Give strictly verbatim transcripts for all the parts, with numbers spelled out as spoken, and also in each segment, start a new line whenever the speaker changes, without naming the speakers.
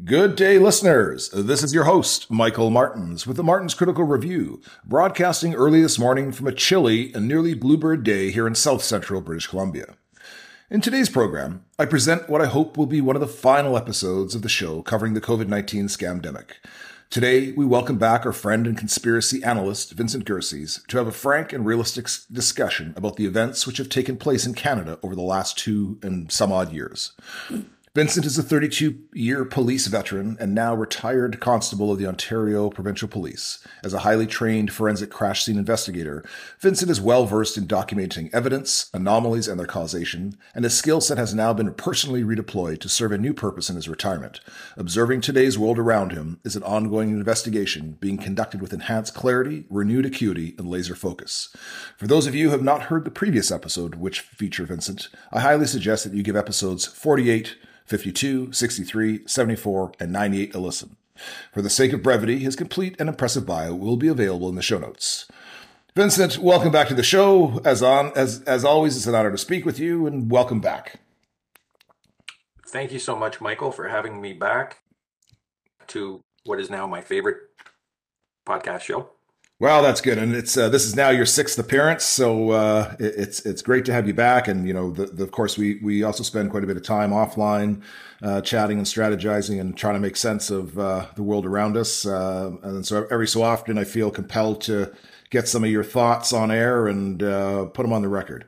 Good day, listeners. This is your host, Michael Martins, with the Martins Critical Review, broadcasting early this morning from a chilly and nearly bluebird day here in south central British Columbia. In today's program, I present what I hope will be one of the final episodes of the show covering the COVID nineteen scamdemic. Today, we welcome back our friend and conspiracy analyst, Vincent Gershuis, to have a frank and realistic discussion about the events which have taken place in Canada over the last two and some odd years. Vincent is a thirty-two-year police veteran and now retired constable of the Ontario Provincial Police. As a highly trained forensic crash scene investigator, Vincent is well-versed in documenting evidence, anomalies, and their causation, and his skill set has now been personally redeployed to serve a new purpose in his retirement. Observing today's world around him is an ongoing investigation being conducted with enhanced clarity, renewed acuity, and laser focus. For those of you who have not heard the previous episode, which feature Vincent, I highly suggest that you give episodes forty-eight, fifty-two, sixty-three, seventy-four, and ninety-eight a listen. For the sake of brevity, his complete and impressive bio will be available in the show notes. Vincent, welcome back to the show. As on as as always, it's an honor to speak with you, and welcome back.
Thank you so much, Michael, for having me back to what is now my favorite podcast show.
Well, that's good, and it's uh, this is now your sixth appearance, so uh, it, it's it's great to have you back. And you know, the, the, of course, we we also spend quite a bit of time offline, uh, chatting and strategizing and trying to make sense of uh, the world around us. Uh, and so every so often, I feel compelled to get some of your thoughts on air and uh, put them on the record.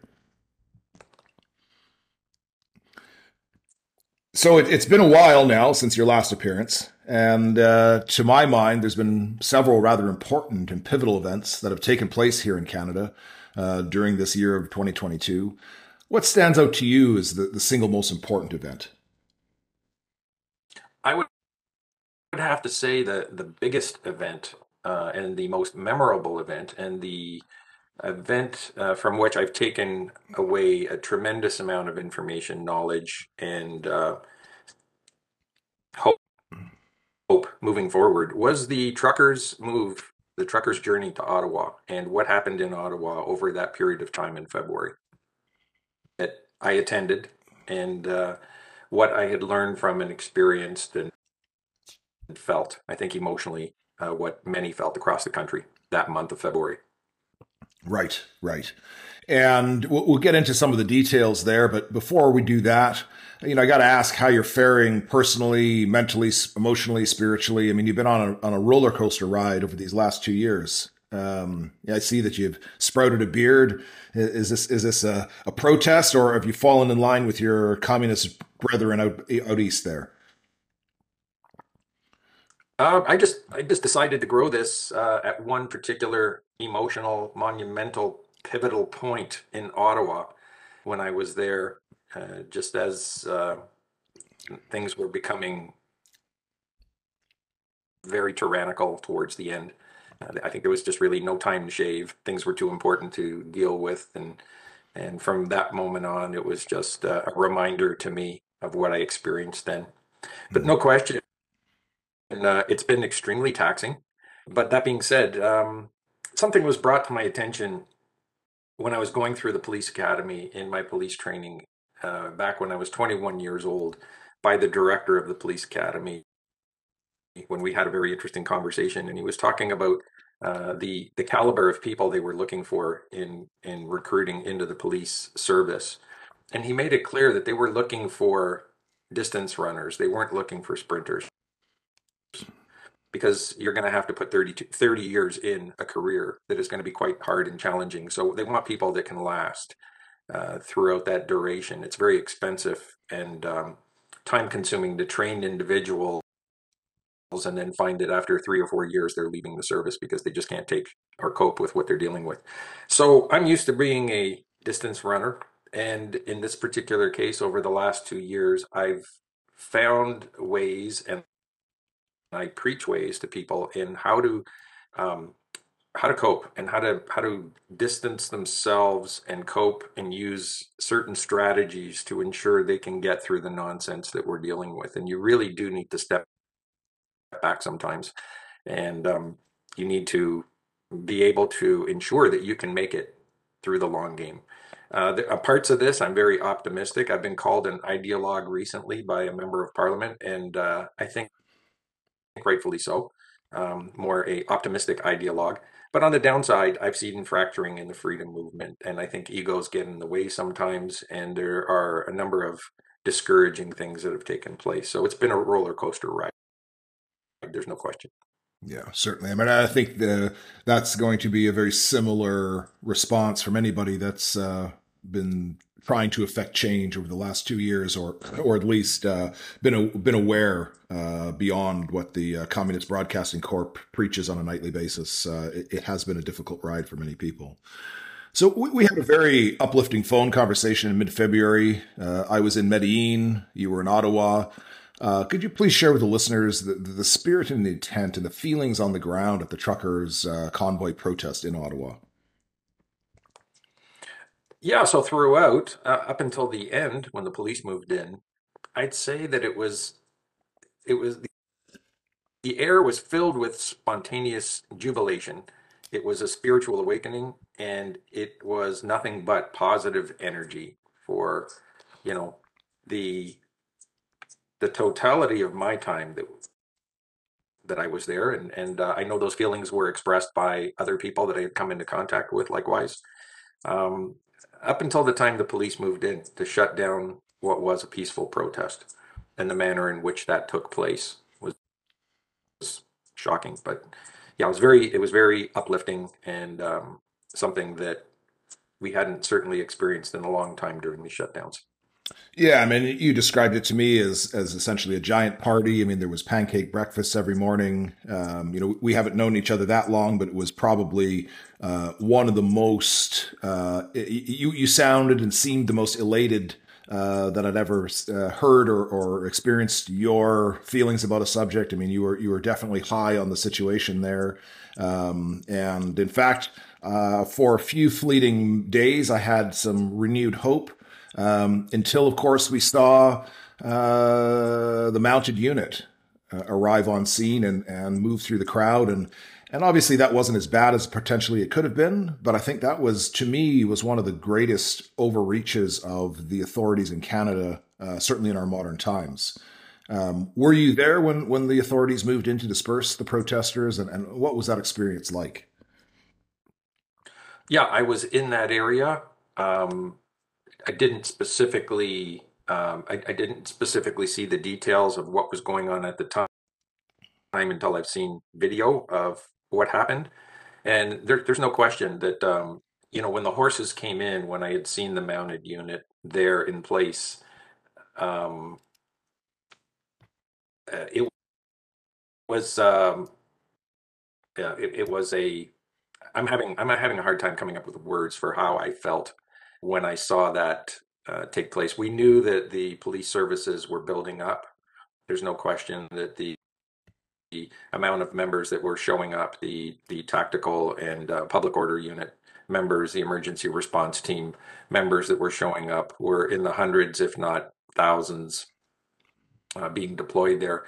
So it, it's been a while now since your last appearance. And uh, to my mind, there's been several rather important and pivotal events that have taken place here in Canada uh, during this year of twenty twenty-two. What stands out to you as the, the single most important event?
I would have to say that the biggest event uh, and the most memorable event and the event uh, from which I've taken away a tremendous amount of information, knowledge, and uh, hope. hope moving forward was the truckers' move, the truckers' journey to Ottawa, and what happened in Ottawa over that period of time in February that I attended, and uh, what I had learned from and experienced and felt, I think emotionally, uh, what many felt across the country that month of February.
Right, right. And we'll, we'll get into some of the details there, but before we do that, you know, I got to ask how you're faring personally, mentally, emotionally, spiritually. I mean, you've been on a on a roller coaster ride over these last two years. Um, I see that you've sprouted a beard. Is this is this a, a protest, or have you fallen in line with your communist brethren out out east there?
Uh, I just I just decided to grow this uh, at one particular emotional, monumental, pivotal point in Ottawa when I was there, uh, just as uh, things were becoming very tyrannical towards the end. Uh, I think there was just really no time to shave. Things were too important to deal with, and and from that moment on, it was just uh, a reminder to me of what I experienced then. But no question, and uh, it's been extremely taxing. But that being said, um, something was brought to my attention when I was going through the police academy in my police training uh, back when I was twenty-one years old by the director of the police academy, when we had a very interesting conversation, and he was talking about uh, the the caliber of people they were looking for in in recruiting into the police service, and he made it clear that they were looking for distance runners. They weren't looking for sprinters, because you're going to have to put thirty, thirty years in a career that is going to be quite hard and challenging. So they want people that can last uh, throughout that duration. It's very expensive and um, time consuming to train individuals and then find that after three or four years they're leaving the service because they just can't take or cope with what they're dealing with. So I'm used to being a distance runner, and in this particular case, over the last two years, I've found ways, and I preach ways to people in how to um, how to cope and how to how to distance themselves and cope and use certain strategies to ensure they can get through the nonsense that we're dealing with. And you really do need to step back sometimes, and um, you need to be able to ensure that you can make it through the long game. Uh, the, uh, parts of this, I'm very optimistic. I've been called an ideologue recently by a member of parliament, and uh, I think rightfully so, um, more a optimistic ideologue. But on the downside, I've seen fracturing in the freedom movement, and I think egos get in the way sometimes, and there are a number of discouraging things that have taken place. So it's been a roller coaster ride. There's no question.
Yeah, certainly. I mean, I think the that's going to be a very similar response from anybody that's uh, been trying to affect change over the last two years, or or at least uh, been a, been aware uh, beyond what the uh, Communist Broadcasting Corp preaches on a nightly basis. Uh, it, it has been a difficult ride for many people. So we, we had a very uplifting phone conversation in mid-February. Uh, I was in Medellin. You were in Ottawa. Uh, could you please share with the listeners the, the spirit and the intent and the feelings on the ground at the truckers' uh, convoy protest in Ottawa?
Yeah, so throughout, uh, up until the end, when the police moved in, I'd say that it was it was the air was filled with spontaneous jubilation. It was a spiritual awakening, and it was nothing but positive energy for, you know, the the totality of my time that that I was there, and and uh, I know those feelings were expressed by other people that I had come into contact with, likewise. Um, Up until the time the police moved in to shut down what was a peaceful protest, and the manner in which that took place was shocking. But yeah, it was very it was very uplifting, and um, something that we hadn't certainly experienced in a long time during these shutdowns.
Yeah, I mean, you described it to me as as essentially a giant party. I mean, there was pancake breakfast every morning. Um, you know, we haven't known each other that long, but it was probably uh, one of the most. Uh, you you sounded and seemed the most elated uh, that I'd ever uh, heard or, or experienced your feelings about a subject. I mean, you were you were definitely high on the situation there, um, and in fact, uh, for a few fleeting days, I had some renewed hope. Um, until, of course, we saw uh, the mounted unit uh, arrive on scene and, and move through the crowd. And, and obviously that wasn't as bad as potentially it could have been. But I think that was, to me, was one of the greatest overreaches of the authorities in Canada, uh, certainly in our modern times. Um, were you there when, when the authorities moved in to disperse the protesters? And, and what was that experience like?
Yeah, I was in that area. Um, I didn't specifically um, I, I didn't specifically see the details of what was going on at the time until I've seen video of what happened. And there, there's no question that um, you know when the horses came in, when I had seen the mounted unit there in place, um, uh, it was um, yeah, it, it was a I'm having I'm having a hard time coming up with words for how I felt when I saw that uh, take place. We knew that the police services were building up. There's no question that the, the amount of members that were showing up, the the tactical and uh, public order unit members, the emergency response team members that were showing up were in the hundreds, if not thousands, uh, being deployed there.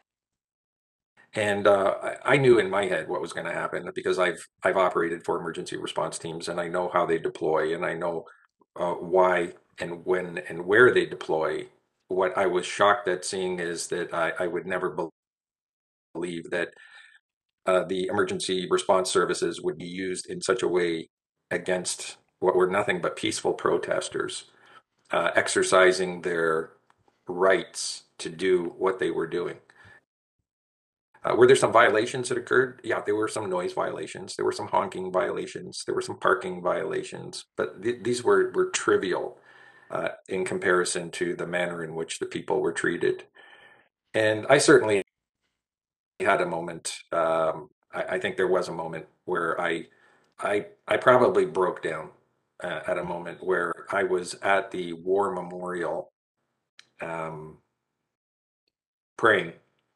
And uh, I I knew in my head what was going to happen because I've I've operated for emergency response teams, and I know how they deploy, and I know uh, why and when and where they deploy. What I was shocked at seeing is that I, I would never believe that uh, the emergency response services would be used in such a way against what were nothing but peaceful protesters uh, exercising their rights to do what they were doing. Uh, were there some violations that occurred? Yeah, there were some noise violations. There were some honking violations. There were some parking violations. But th- these were, were trivial uh, in comparison to the manner in which the people were treated. And I certainly had a moment. Um, I, I think there was a moment where I, I, I probably broke down uh, at a moment where I was at the war memorial um, praying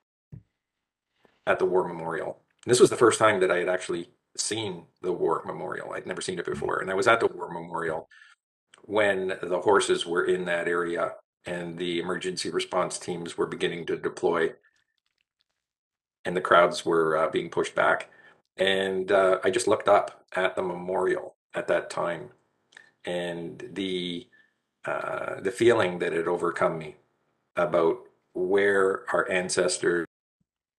at the war memorial. And this was the first time that I had actually seen the war memorial. I'd never seen it before. And I was at the war memorial when the horses were in that area and the emergency response teams were beginning to deploy and the crowds were uh, being pushed back. And uh, I just looked up at the memorial at that time, and the uh, the feeling that had overcome me about where our ancestors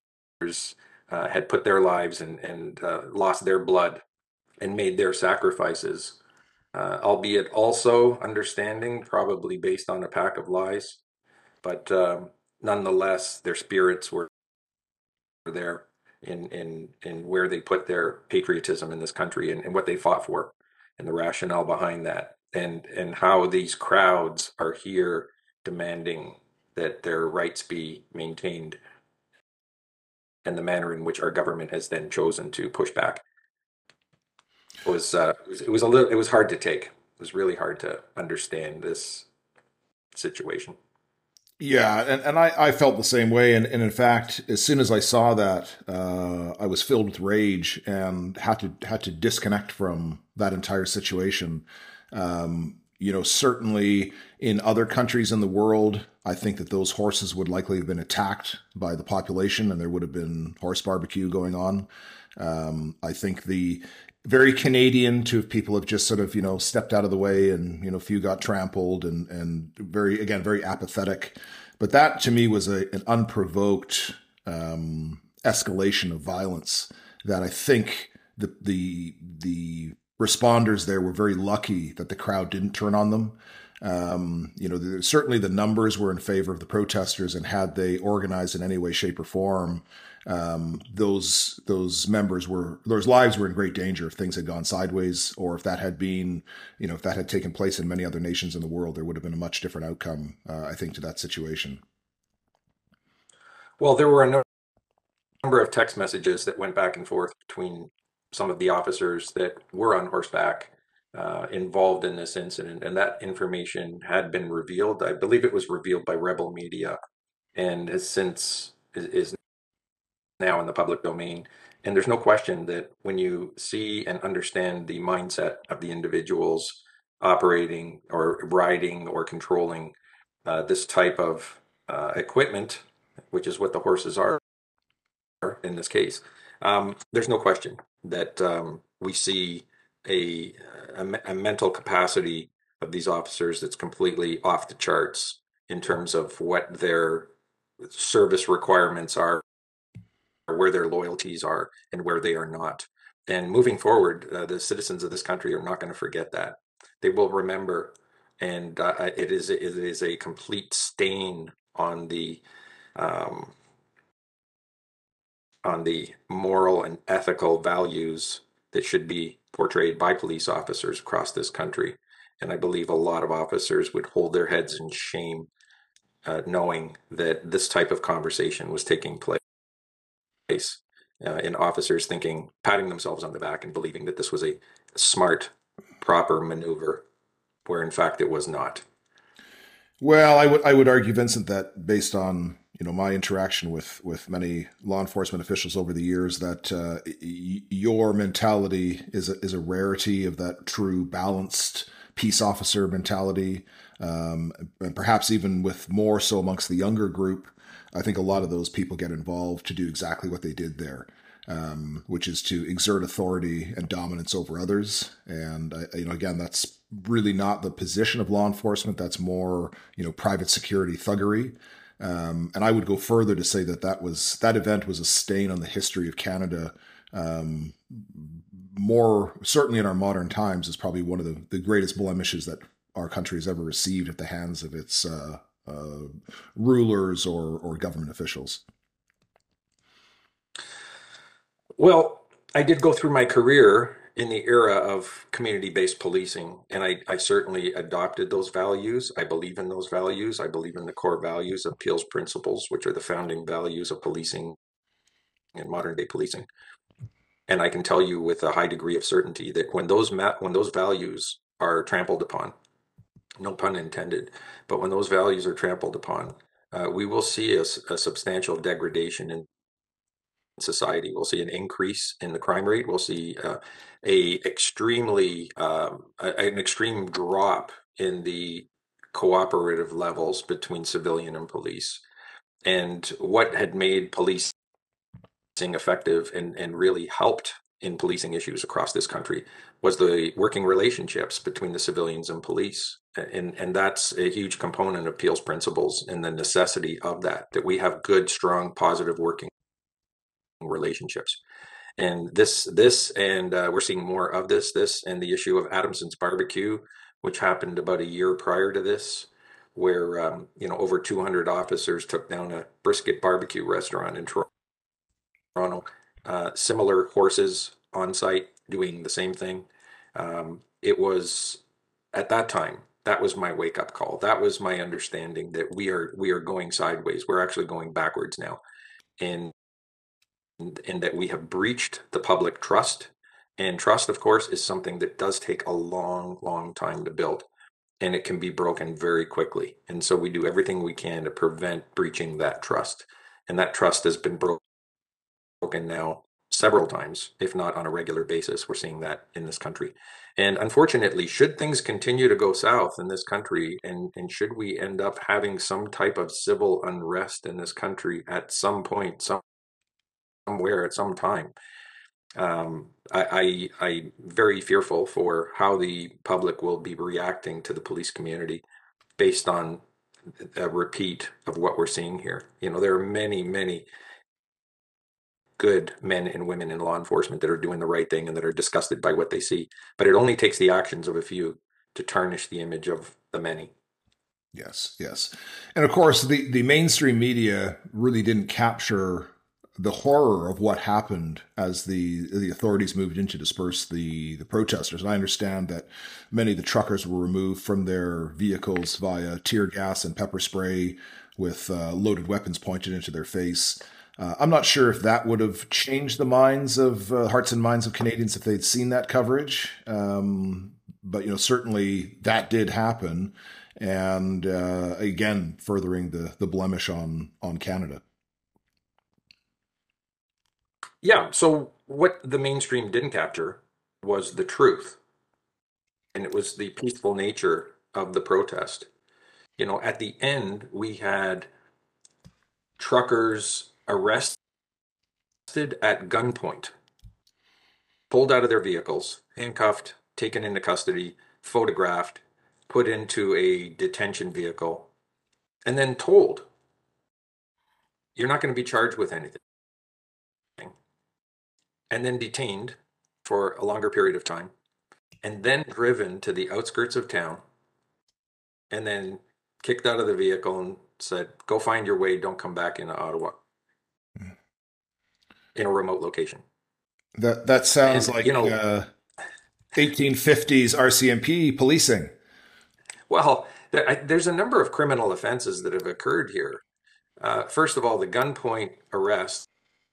uh, had put their lives and, and uh, lost their blood and made their sacrifices, uh, albeit also understanding, probably based on a pack of lies. But um, nonetheless, their spirits were there in, in, in where they put their patriotism in this country, and, and what they fought for, and the rationale behind that, and, and how these crowds are here demanding that their rights be maintained, and the manner in which our government has then chosen to push back. It was uh, it was, it was a little it was hard to take. It was really hard to understand this situation.
Yeah, and, and I, I felt the same way. And, and in fact, as soon as I saw that, uh, I was filled with rage and had to had to disconnect from that entire situation. Um, you know, certainly in other countries in the world, I think that those horses would likely have been attacked by the population, and there would have been horse barbecue going on. Um, I think the very Canadian to people have just sort of, you know, stepped out of the way, and, you know, a few got trampled, and, and very, again, very apathetic. But that to me was a, an unprovoked um, escalation of violence that I think the, the, the responders there were very lucky that the crowd didn't turn on them. Um, you know, the, certainly the numbers were in favor of the protesters, and had they organized in any way, shape, or form, um, those those members were those lives were in great danger if things had gone sideways, or if that had been, you know, if that had taken place in many other nations in the world, there would have been a much different outcome, uh, I think, to that situation.
Well, there were a no- number of text messages that went back and forth between some of the officers that were on horseback uh, involved in this incident, and that information had been revealed. I believe it was revealed by Rebel Media, and has since is, is now in the public domain. And there's no question that when you see and understand the mindset of the individuals operating or riding or controlling uh, this type of uh, equipment, which is what the horses are in this case, um, there's no question that um, we see a, a, a mental capacity of these officers that's completely off the charts in terms of what their service requirements are, where their loyalties are, and where they are not. And moving forward, uh, the citizens of this country are not going to forget that. They will remember, and uh, it is it is a complete stain on the um, on the moral and ethical values that should be portrayed by police officers across this country. And I believe a lot of officers would hold their heads in shame, uh, knowing that this type of conversation was taking place. Uh, in officers thinking, patting themselves on the back and believing that this was a smart, proper maneuver, where in fact it was not.
Well, I would I would argue, Vincent, that based on, you know, my interaction with with many law enforcement officials over the years, that uh, y- your mentality is a, is a rarity of that true balanced peace officer mentality, um, and perhaps even with more so amongst the younger group. I think a lot of those people get involved to do exactly what they did there, um, which is to exert authority and dominance over others. And, uh, you know, again, that's really not the position of law enforcement. That's more, you know, private security thuggery. Um, and I would go further to say that that was that event was a stain on the history of Canada. Um, more certainly in our modern times, is probably one of the, the greatest blemishes that our country has ever received at the hands of its uh, uh, rulers or, or government officials.
Well, I did go through my career in the era of community-based policing, and I, I certainly adopted those values. I believe in those values. I believe in the core values of Peel's principles, which are the founding values of policing and modern day policing. And I can tell you with a high degree of certainty that when those ma- when those values are trampled upon, no pun intended, but when those values are trampled upon, uh, we will see a a substantial degradation in society. We'll see an increase in the crime rate. We'll see uh, a extremely um, a, an extreme drop in the cooperative levels between civilian and police. And what had made policing effective and, and really helped in policing issues across this country was the working relationships between the civilians and police. And, and that's a huge component of Peel's principles and the necessity of that, that we have good, strong, positive working relationships. And this, this, and uh, we're seeing more of this, this, and the issue of Adamson's Barbecue, which happened about a year prior to this, where um, you know over two hundred officers took down a brisket barbecue restaurant in Toronto. Uh, similar horses on site doing the same thing. Um, it was at that time that was my wake up call. That was my understanding that we are we are going sideways. We're actually going backwards now, and and that we have breached the public trust. And trust, of course, is something that does take a long, long time to build, and it can be broken very quickly. And so we do everything we can to prevent breaching that trust. And that trust has been broken now several times, if not on a regular basis. We're seeing that in this country. And unfortunately, should things continue to go south in this country, and, and should we end up having some type of civil unrest in this country at some point, some somewhere at some time. Um, I, I, I'm very fearful for how the public will be reacting to the police community based on a repeat of what we're seeing here. You know, there are many, many good men and women in law enforcement that are doing the right thing and that are disgusted by what they see. But it only takes the actions of a few to tarnish the image of the many.
Yes, yes. And of course, the, the mainstream media really didn't capture the horror of what happened as the the authorities moved in to disperse the, the protesters. And I understand that many of the truckers were removed from their vehicles via tear gas and pepper spray with uh, loaded weapons pointed into their face. Uh, I'm not sure if that would have changed the minds of uh, hearts and minds of Canadians if they'd seen that coverage. Um, but, you know, certainly that did happen. And uh, again, furthering the, the blemish on, on Canada.
Yeah, so what the mainstream didn't capture was the truth, and it was the peaceful nature of the protest. You know, at the end, we had truckers arrested at gunpoint, pulled out of their vehicles, handcuffed, taken into custody, photographed, put into a detention vehicle, and then told, you're not going to be charged with anything, and then detained for a longer period of time, and then driven to the outskirts of town, and then kicked out of the vehicle and said, go find your way, don't come back into Ottawa, in a remote location.
That that sounds
And,
like
you know,
uh, eighteen fifties R C M P policing.
well, there, I, there's a number of criminal offenses that have occurred here. Uh, first of all, the gunpoint arrests.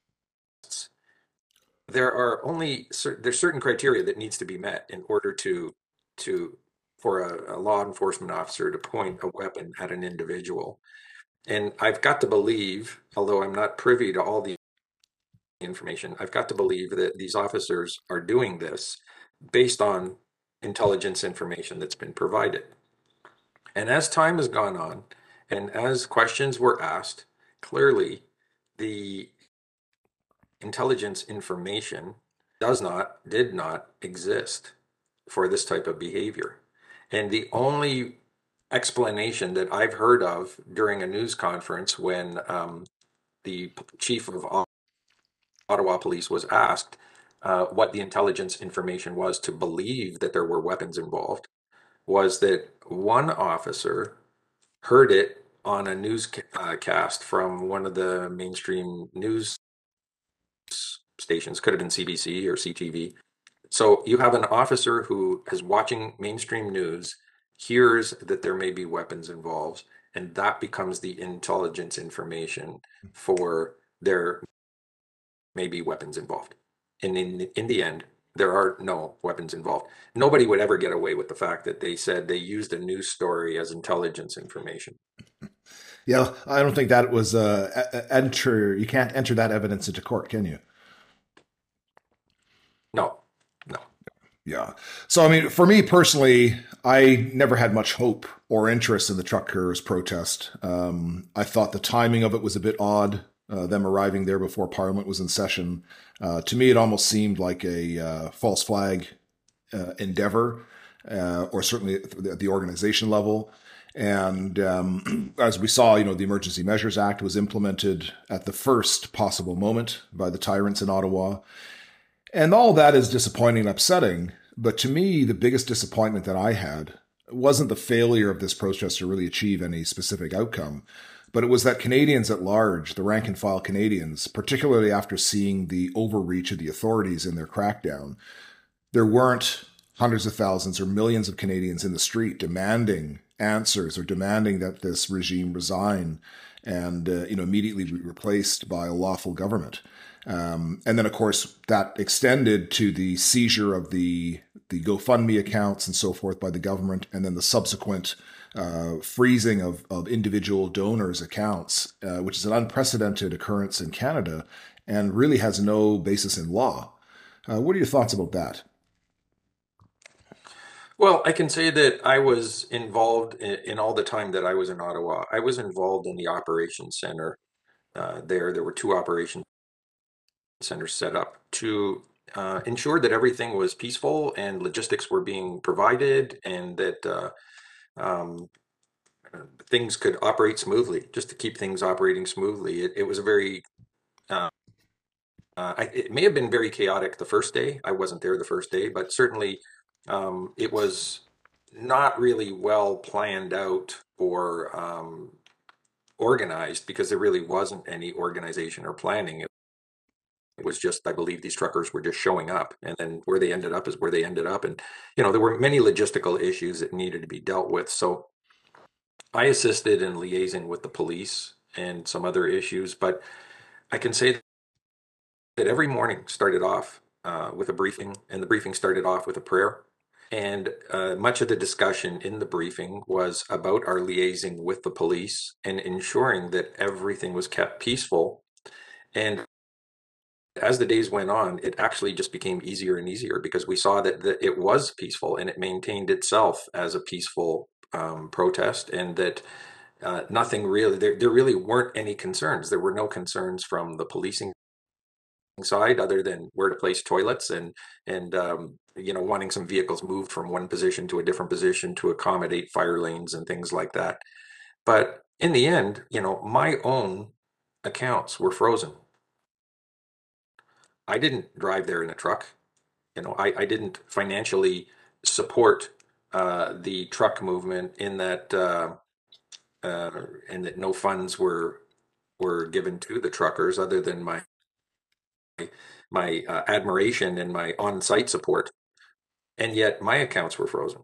There are only cer- there's certain criteria that needs to be met in order to to for a, a law enforcement officer to point a weapon at an individual. And I've got to believe, although I'm not privy to all the information, I've got to believe that these officers are doing this based on intelligence information that's been provided. And as time has gone on, and as questions were asked, clearly the intelligence information does not, did not exist for this type of behavior. And the only explanation that I've heard of during a news conference when um, the chief of Ottawa Police was asked uh, what the intelligence information was to believe that there were weapons involved was that one officer heard it on a newscast from one of the mainstream news stations, could have been C B C or C T V. So you have an officer who is watching mainstream news, hears that there may be weapons involved, and that becomes the intelligence information for there may be weapons involved. And in in the end, there are no weapons involved. Nobody would ever get away with the fact that they said they used a news story as intelligence information.
Yeah, I don't think that was uh, enter. You can't enter that evidence into court, can you?
No, no.
Yeah. So, I mean, for me personally, I never had much hope or interest in the truckers' protest. Um, I thought the timing of it was a bit odd, uh, them arriving there before Parliament was in session. Uh, to me, it almost seemed like a uh, false flag uh, endeavor, uh, or certainly at the organization level. And um, as we saw, you know, the Emergency Measures Act was implemented at the first possible moment by the tyrants in Ottawa. And all that is disappointing and upsetting. But to me, the biggest disappointment that I had wasn't the failure of this protest to really achieve any specific outcome, but it was that Canadians at large, the rank and file Canadians, particularly after seeing the overreach of the authorities in their crackdown, there weren't hundreds of thousands or millions of Canadians in the street demanding answers or demanding that this regime resign and uh, you know immediately be replaced by a lawful government. Um, and then, of course, that extended to the seizure of the the GoFundMe accounts and so forth by the government, and then the subsequent uh, freezing of, of individual donors' accounts, uh, which is an unprecedented occurrence in Canada and really has no basis in law. Uh, what are your thoughts about that?
Well, I can say that I was involved in, in all the time that I was in Ottawa. I was involved in the operations center uh, there. There were two operations centers set up to uh, ensure that everything was peaceful and logistics were being provided and that uh, um, things could operate smoothly, just to keep things operating smoothly. It, it was a very, uh, uh, I, it may have been very chaotic the first day. I wasn't there the first day, but certainly um, it was not really well planned out or um, organized because there really wasn't any organization or planning. It was just, I believe these truckers were just showing up, and then where they ended up is where they ended up. And, you know, there were many logistical issues that needed to be dealt with. So I assisted in liaising with the police and some other issues, but I can say that every morning started off uh, with a briefing, and the briefing started off with a prayer. And uh, much of the discussion in the briefing was about our liaising with the police and ensuring that everything was kept peaceful. And as the days went on, it actually just became easier and easier because we saw that, that it was peaceful and it maintained itself as a peaceful um, protest, and that uh, nothing really, there, there really weren't any concerns. There were no concerns from the policing side other than where to place toilets and, and um, you know, wanting some vehicles moved from one position to a different position to accommodate fire lanes and things like that. But in the end, you know, my own accounts were frozen. I didn't drive there in a truck. You know, I, I didn't financially support uh, the truck movement in that uh, uh, and that no funds were were given to the truckers other than my my uh, admiration and my on-site support. And yet my accounts were frozen.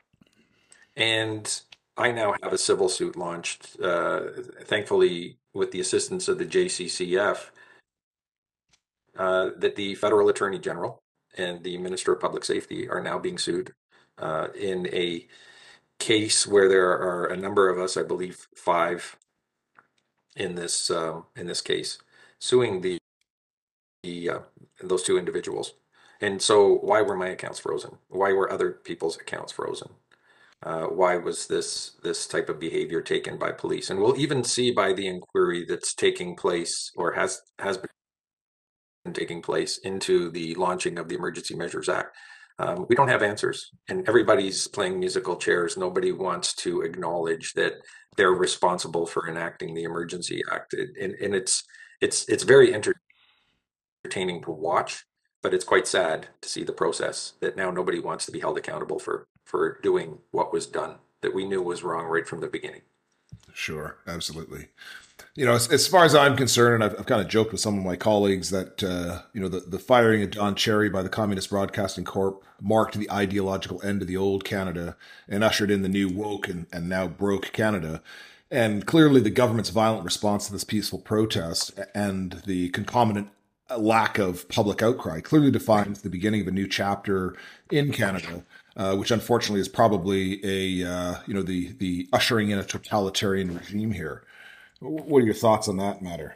And I now have a civil suit launched, uh, thankfully with the assistance of the J C C F, uh, that the federal attorney general and the minister of public safety are now being sued uh, in a case where there are a number of us, I believe five in this um, in this case, suing the, the uh, those two individuals. And so, why were my accounts frozen? Why were other people's accounts frozen? Uh, why was this this type of behavior taken by police? And we'll even see by the inquiry that's taking place or has has been taking place into the launching of the Emergency Measures Act. Um, we don't have answers, and everybody's playing musical chairs. Nobody wants to acknowledge that they're responsible for enacting the Emergency Act, it, and, and it's it's it's very entertaining to watch, but it's quite sad to see the process that now nobody wants to be held accountable for for doing what was done that we knew was wrong right from the beginning.
Sure, absolutely. You know, as, as far as I'm concerned, and I've, I've kind of joked with some of my colleagues that, uh, you know, the, the firing of Don Cherry by the Communist Broadcasting Corp marked the ideological end of the old Canada and ushered in the new woke and, and now broke Canada. And clearly the government's violent response to this peaceful protest and the concomitant lack of public outcry clearly defines the beginning of a new chapter in Canada, uh, which unfortunately is probably a, uh, you know, the, the ushering in a totalitarian regime here. What are your thoughts on that matter?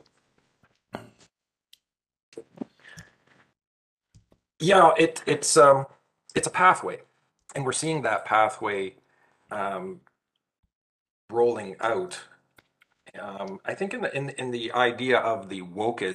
Yeah, it it's um it's a pathway, and we're seeing that pathway um, rolling out. Um, I think in the in in the idea of the wokeism,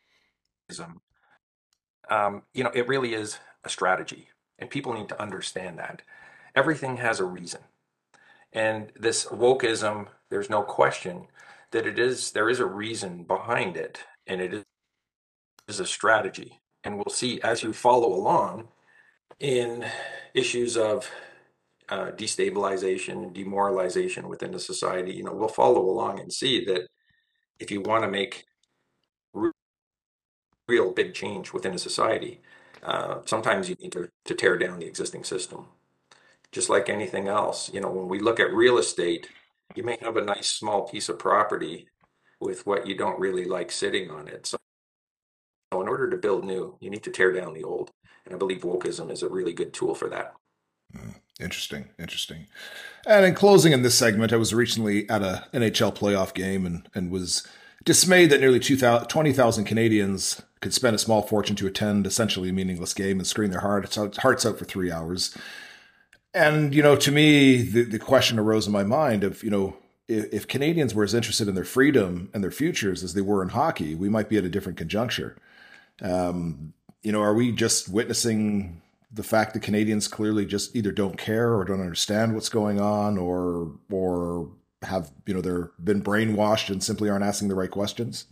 um, you know, it really is a strategy, and people need to understand that everything has a reason. And this wokeism, there's no question that it is, there is a reason behind it, and it is a strategy. And we'll see as you follow along in issues of uh, destabilization, demoralization within the society. You know, we'll follow along and see that if you want to make re- real big change within a society, uh, sometimes you need to, to tear down the existing system. Just like anything else, you know, when we look at real estate, you may have a nice small piece of property with what you don't really like sitting on it. So, in order to build new, you need to tear down the old. And I believe wokeism is a really good tool for that.
Mm, interesting, interesting. And in closing in this segment, I was recently at a N H L playoff game and, and was dismayed that nearly twenty thousand Canadians could spend a small fortune to attend essentially a meaningless game and scream their hearts out, hearts out for three hours. And, you know, to me, the, the question arose in my mind of, you know, if, if Canadians were as interested in their freedom and their futures as they were in hockey, we might be at a different conjuncture. Um, you know, are we just witnessing the fact that Canadians clearly just either don't care or don't understand what's going on, or or have, you know, they're been brainwashed and simply aren't asking the right questions?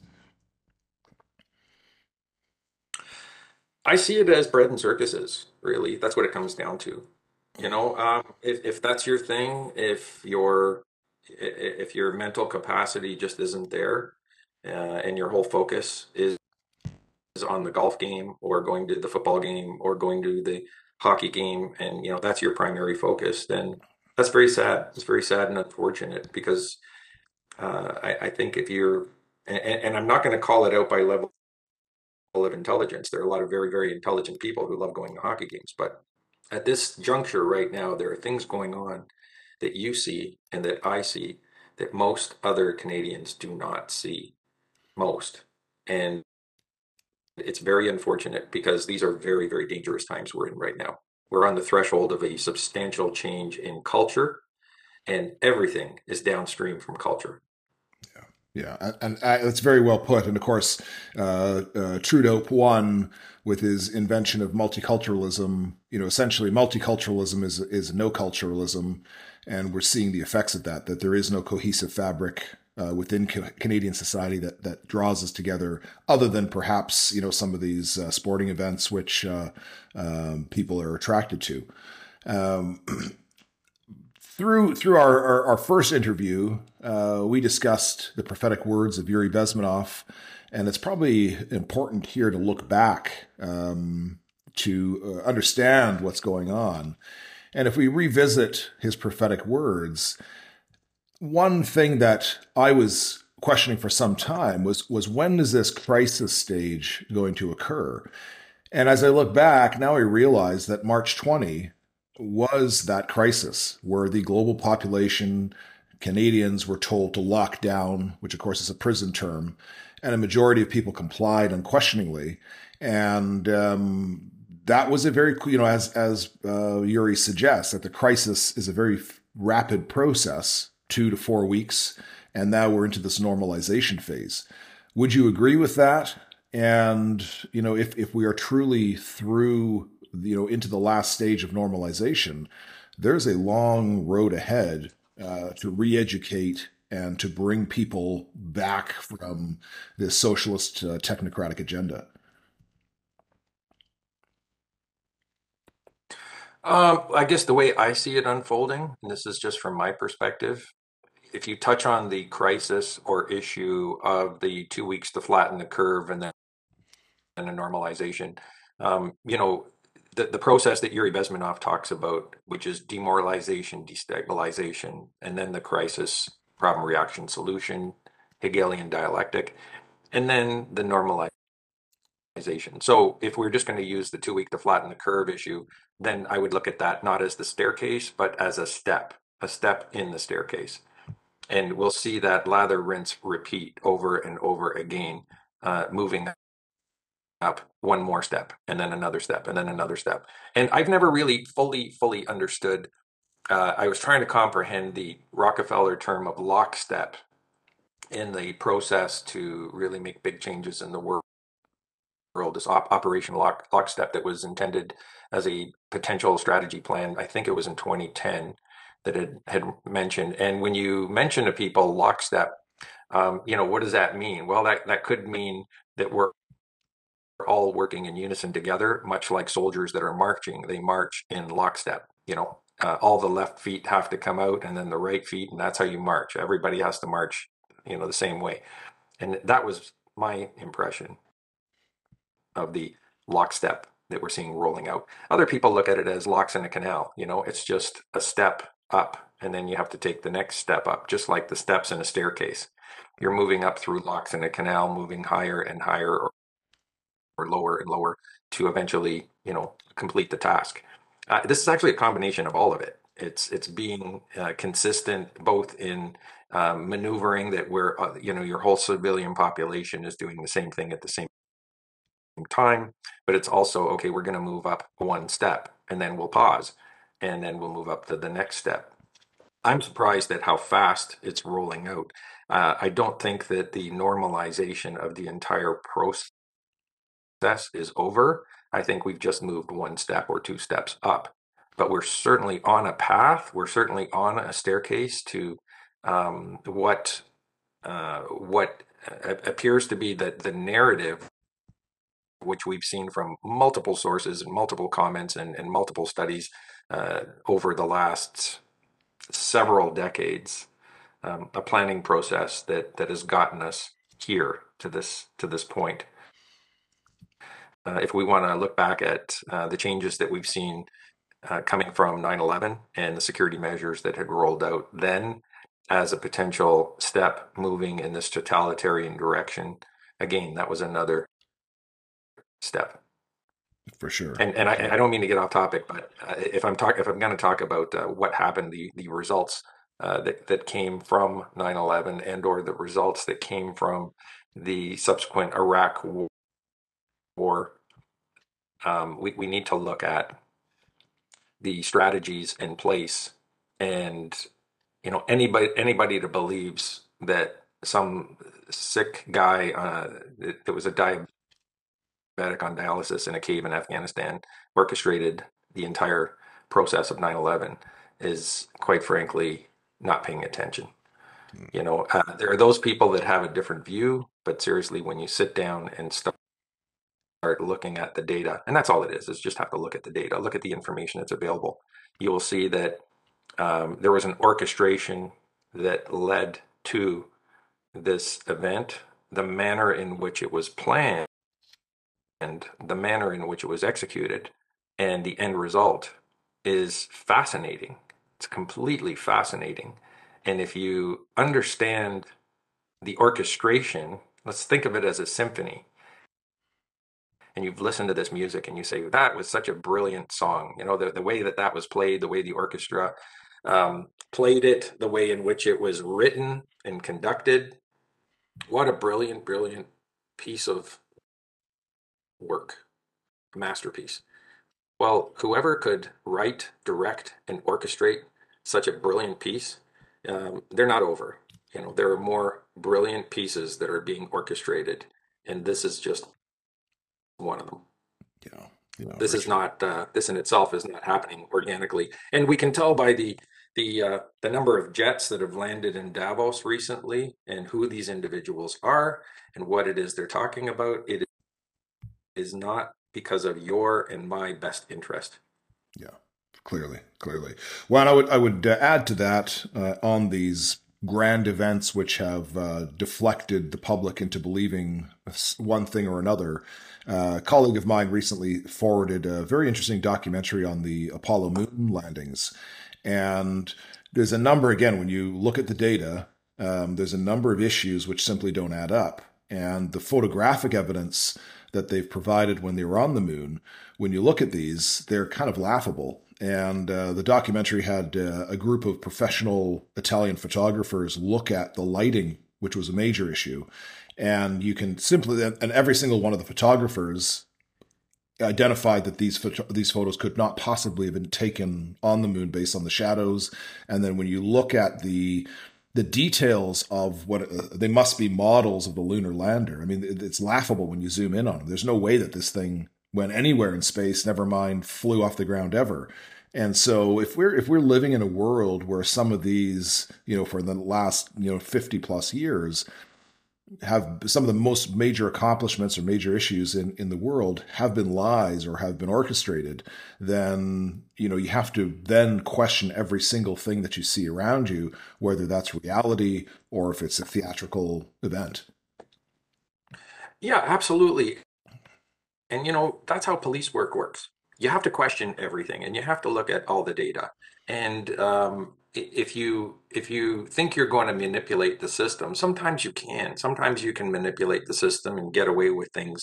I see it as bread and circuses, really. That's what it comes down to. You know, um, if, if that's your thing, if your if your mental capacity just isn't there, uh, and your whole focus is on the golf game or going to the football game or going to the hockey game, and you know that's your primary focus, then that's very sad. It's very sad and unfortunate because uh, I, I think if you're, and, and I'm not going to call it out by level of intelligence. There are a lot of very, very intelligent people who love going to hockey games, but at this juncture right now, there are things going on that you see and that I see that most other Canadians do not see. Most. And it's very unfortunate because these are very, very dangerous times we're in right now. We're on the threshold of a substantial change in culture, and everything is downstream from culture.
Yeah, and, and uh, that's very well put. And of course, uh, uh, Trudeau won with his invention of multiculturalism. You know, essentially, multiculturalism is is no culturalism, and we're seeing the effects of that. That there is no cohesive fabric uh, within ca- Canadian society that that draws us together, other than perhaps, you know, some of these uh, sporting events which uh, um, people are attracted to. Um, Through through our, our, our first interview, uh, we discussed the prophetic words of Yuri Bezmenov, and it's probably important here to look back um, to uh, understand what's going on. And if we revisit his prophetic words, one thing that I was questioning for some time was was when is this crisis stage going to occur? And as I look back, now I realize that March twentieth was that crisis where the global population, Canadians, were told to lock down, which of course is a prison term, and a majority of people complied unquestioningly. And um, that was a very, you know, as as uh, Yuri suggests, that the crisis is a very rapid process, two to four weeks, and now we're into this normalization phase. Would you agree with that? And, you know, if, if we are truly through, you know, into the last stage of normalization, there's a long road ahead uh, to re-educate and to bring people back from this socialist uh, technocratic agenda.
Um, I guess the way I see it unfolding, and this is just from my perspective, if you touch on the crisis or issue of the two weeks to flatten the curve and then a normalization, um, you know, the, the process that Yuri Bezmenov talks about, which is demoralization, destabilization, and then the crisis, problem, reaction, solution, Hegelian dialectic, and then the normalization. So if we're just going to use the two week to flatten the curve issue, then I would look at that not as the staircase, but as a step, a step in the staircase. And we'll see that lather, rinse, repeat over and over again, uh, moving up one more step and then another step and then another step. And I've never really fully, fully understood. Uh, I was trying to comprehend the Rockefeller term of lockstep in the process to really make big changes in the world. This op- Operation Lock, Lockstep that was intended as a potential strategy plan. I think it was in twenty ten that had, had mentioned. And when you mention to people lockstep, um, you know, what does that mean? Well, that, that could mean that we're all working in unison together, much like soldiers that are marching. They march in lockstep. You know, uh, all the left feet have to come out, and then the right feet, and that's how you march. Everybody has to march, you know, the same way. And that was my impression of the lockstep that we're seeing rolling out. Other people look at it as locks in a canal. You know, it's just a step up, and then you have to take the next step up, just like the steps in a staircase. You're moving up through locks in a canal, moving higher and higher, or, or lower and lower, to eventually, you know, complete the task. Uh, this is actually a combination of all of it. It's it's being uh, consistent both in um, maneuvering that where uh, you know your whole civilian population is doing the same thing at the same time, but it's also, okay, we're going to move up one step and then we'll pause and then we'll move up to the next step. I'm surprised at how fast it's rolling out. Uh, I don't think that the normalization of the entire process is over. I think we've just moved one step or two steps up, but we're certainly on a path. We're certainly on a staircase to um, what uh, what uh, appears to be the, the narrative, which we've seen from multiple sources and multiple comments and, and multiple studies uh, over the last several decades, um, a planning process that that has gotten us here to this to this point. Uh, if we want to look back at uh, the changes that we've seen uh, coming from nine eleven and the security measures that had rolled out then as a potential step moving in this totalitarian direction, again, that was another step.
For sure.
And and I, I don't mean to get off topic, but uh, if I'm talk if I'm going to talk about uh, what happened, the the results uh, that that came from nine eleven and or the results that came from the subsequent Iraq war, um, we we need to look at the strategies in place. And you know, anybody anybody that believes that some sick guy uh, that, that was a diabetic on dialysis in a cave in Afghanistan orchestrated the entire process of nine eleven is, quite frankly, not paying attention. Mm. You know, uh, there are those people that have a different view, but seriously, when you sit down and start looking at the data, and that's all it is, is just have to look at the data, look at the information that's available. You will see that um, there was an orchestration that led to this event, the manner in which it was planned, and the manner in which it was executed, and the end result is fascinating. It's completely fascinating. And if you understand the orchestration, let's think of it as a symphony. And you've listened to this music and you say, that was such a brilliant song. You know, the, the way that that was played, the way the orchestra um, played it, the way in which it was written and conducted. What a brilliant, brilliant piece of work, a masterpiece. Well, whoever could write, direct, and orchestrate such a brilliant piece, um, they're not over. You know, there are more brilliant pieces that are being orchestrated, and this is just one of them.
Yeah, you know,
this is
sure.
not. Uh, this in itself is not happening organically, and we can tell by the the uh, the number of jets that have landed in Davos recently, and who these individuals are, and what it is they're talking about. It is not because of your and my best interest.
Yeah, clearly, clearly. Well, and I would I would uh, add to that uh, on these grand events which have uh, deflected the public into believing one thing or another. Uh, a colleague of mine recently forwarded a very interesting documentary on the Apollo moon landings. And there's a number, again, when you look at the data, um, there's a number of issues which simply don't add up. And the photographic evidence that they've provided when they were on the moon, when you look at these, they're kind of laughable. And uh, the documentary had uh, a group of professional Italian photographers look at the lighting, which was a major issue. And you can simply, and every single one of the photographers identified that these photo, these photos could not possibly have been taken on the moon based on the shadows. And then when you look at the the details of what uh, they must be models of the lunar lander. I mean, it's laughable when you zoom in on them. There's no way that this thing went anywhere in space, never mind flew off the ground ever. And so if we're if we're living in a world where some of these, you know, for the last, you know, fifty plus years have some of the most major accomplishments or major issues in, in the world have been lies or have been orchestrated, then, you know, you have to then question every single thing that you see around you, whether that's reality or if it's a theatrical event.
Yeah, absolutely. And you know, that's how police work works. You have to question everything and you have to look at all the data. And um, i- if you if you think you're going to manipulate the system, sometimes you can. Sometimes you can manipulate the system and get away with things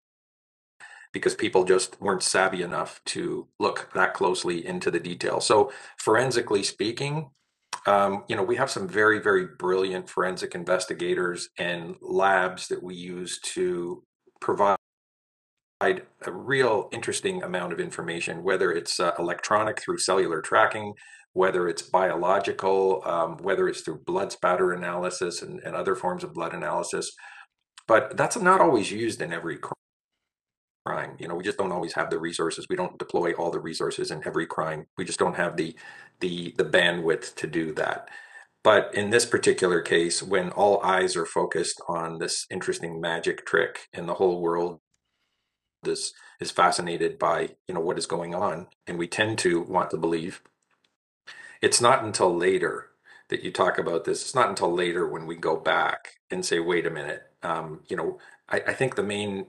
because people just weren't savvy enough to look that closely into the detail. So forensically speaking, um, you know, we have some very, very brilliant forensic investigators and labs that we use to provide a real interesting amount of information, whether it's uh, electronic through cellular tracking, whether it's biological, um, whether it's through blood spatter analysis and, and other forms of blood analysis. But that's not always used in every crime. You know, we just don't always have the resources. We don't deploy all the resources in every crime. We just don't have the the the bandwidth to do that. But in this particular case, when all eyes are focused on this interesting magic trick and the whole world is is fascinated by, you know, what is going on, and we tend to want to believe, it's not until later that you talk about this. It's not until later when we go back and say, wait a minute, um, you know, I, I think the main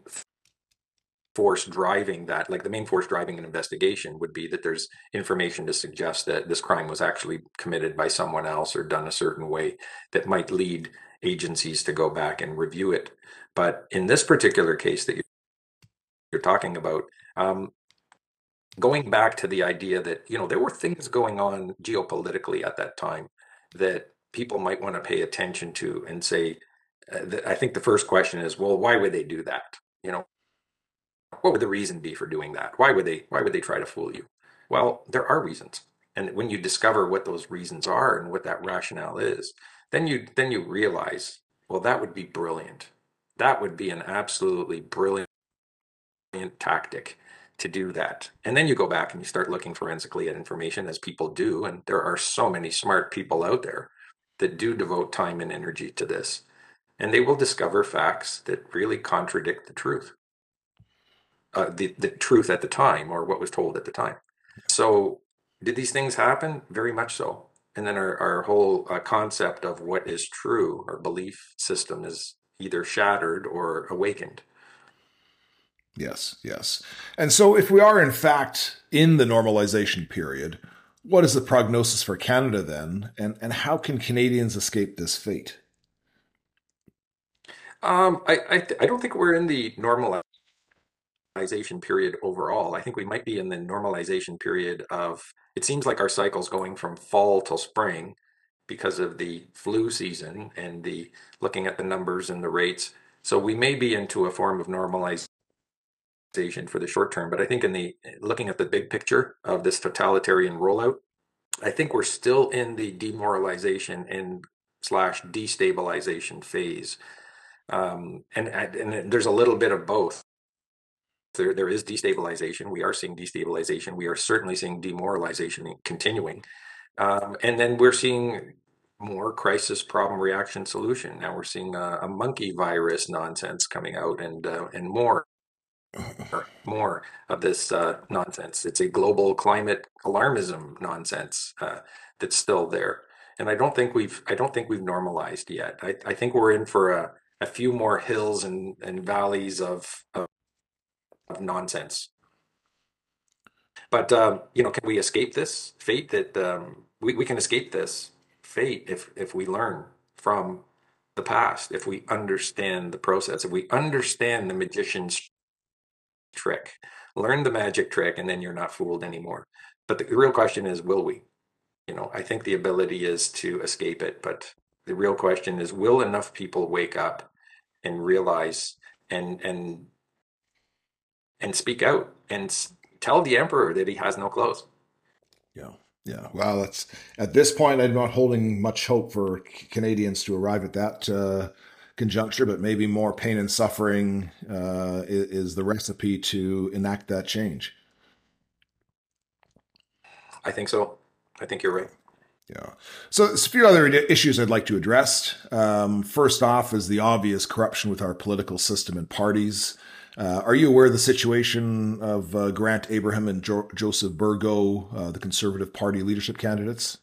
force driving that, like the main force driving an investigation would be that there's information to suggest that this crime was actually committed by someone else or done a certain way that might lead agencies to go back and review it. But in this particular case that you're talking about, um, going back to the idea that, you know, there were things going on geopolitically at that time that people might want to pay attention to and say, uh, th- I think the first question is, well, why would they do that? You know, what would the reason be for doing that? Why would they, why would they try to fool you? Well, there are reasons. And when you discover what those reasons are and what that rationale is, then you, then you realize, well, that would be brilliant. That would be an absolutely brilliant tactic to do that. And then you go back and you start looking forensically at information as people do. And there are so many smart people out there that do devote time and energy to this. And they will discover facts that really contradict the truth, uh, the, the truth at the time or what was told at the time. So, did these things happen? Very much so. And then our, our whole uh, concept of what is true, our belief system is either shattered or awakened.
Yes, yes. And so if we are in fact in the normalization period, what is the prognosis for Canada then? And, and how can Canadians escape this fate?
Um, I, I, I don't think we're in the normalization period overall. I think we might be in the normalization period of, it seems like our cycle's going from fall till spring because of the flu season and the looking at the numbers and the rates. So we may be into a form of normalization for the short term, but I think in the looking at the big picture of this totalitarian rollout, I think we're still in the demoralization and slash destabilization phase. Um, and and there's a little bit of both. There, there is destabilization. We are seeing destabilization. We are certainly seeing demoralization continuing. Um, and then we're seeing more crisis problem reaction solution. Now we're seeing a, a monkey virus nonsense coming out and uh, and more more of this uh, nonsense. It's a global climate alarmism nonsense uh, that's still there. And I don't think we've I don't think we've normalized yet. I, I think we're in for a, a few more hills and, and valleys of, of, of nonsense. But um, you know, can we escape this fate? That um, we we can escape this fate if if we learn from the past, if we understand the process, if we understand the magician's trick, learn the magic trick, and then you're not fooled anymore. But the real question is, will we? You know, I think the ability is to escape it, but the real question is, will enough people wake up and realize and and and speak out and tell the emperor that he has no clothes?
Yeah. Yeah. Well, that's at this point, I'm not holding much hope for Canadians to arrive at that uh, conjuncture, but maybe more pain and suffering uh, is, is the recipe to enact that change.
I think so. I think you're right.
Yeah. So there's a few other issues I'd like to address. Um, first off is the obvious corruption with our political system and parties. Uh, are you aware of the situation of uh, Grant Abraham and jo- Joseph Burgo, uh, the Conservative Party leadership candidates?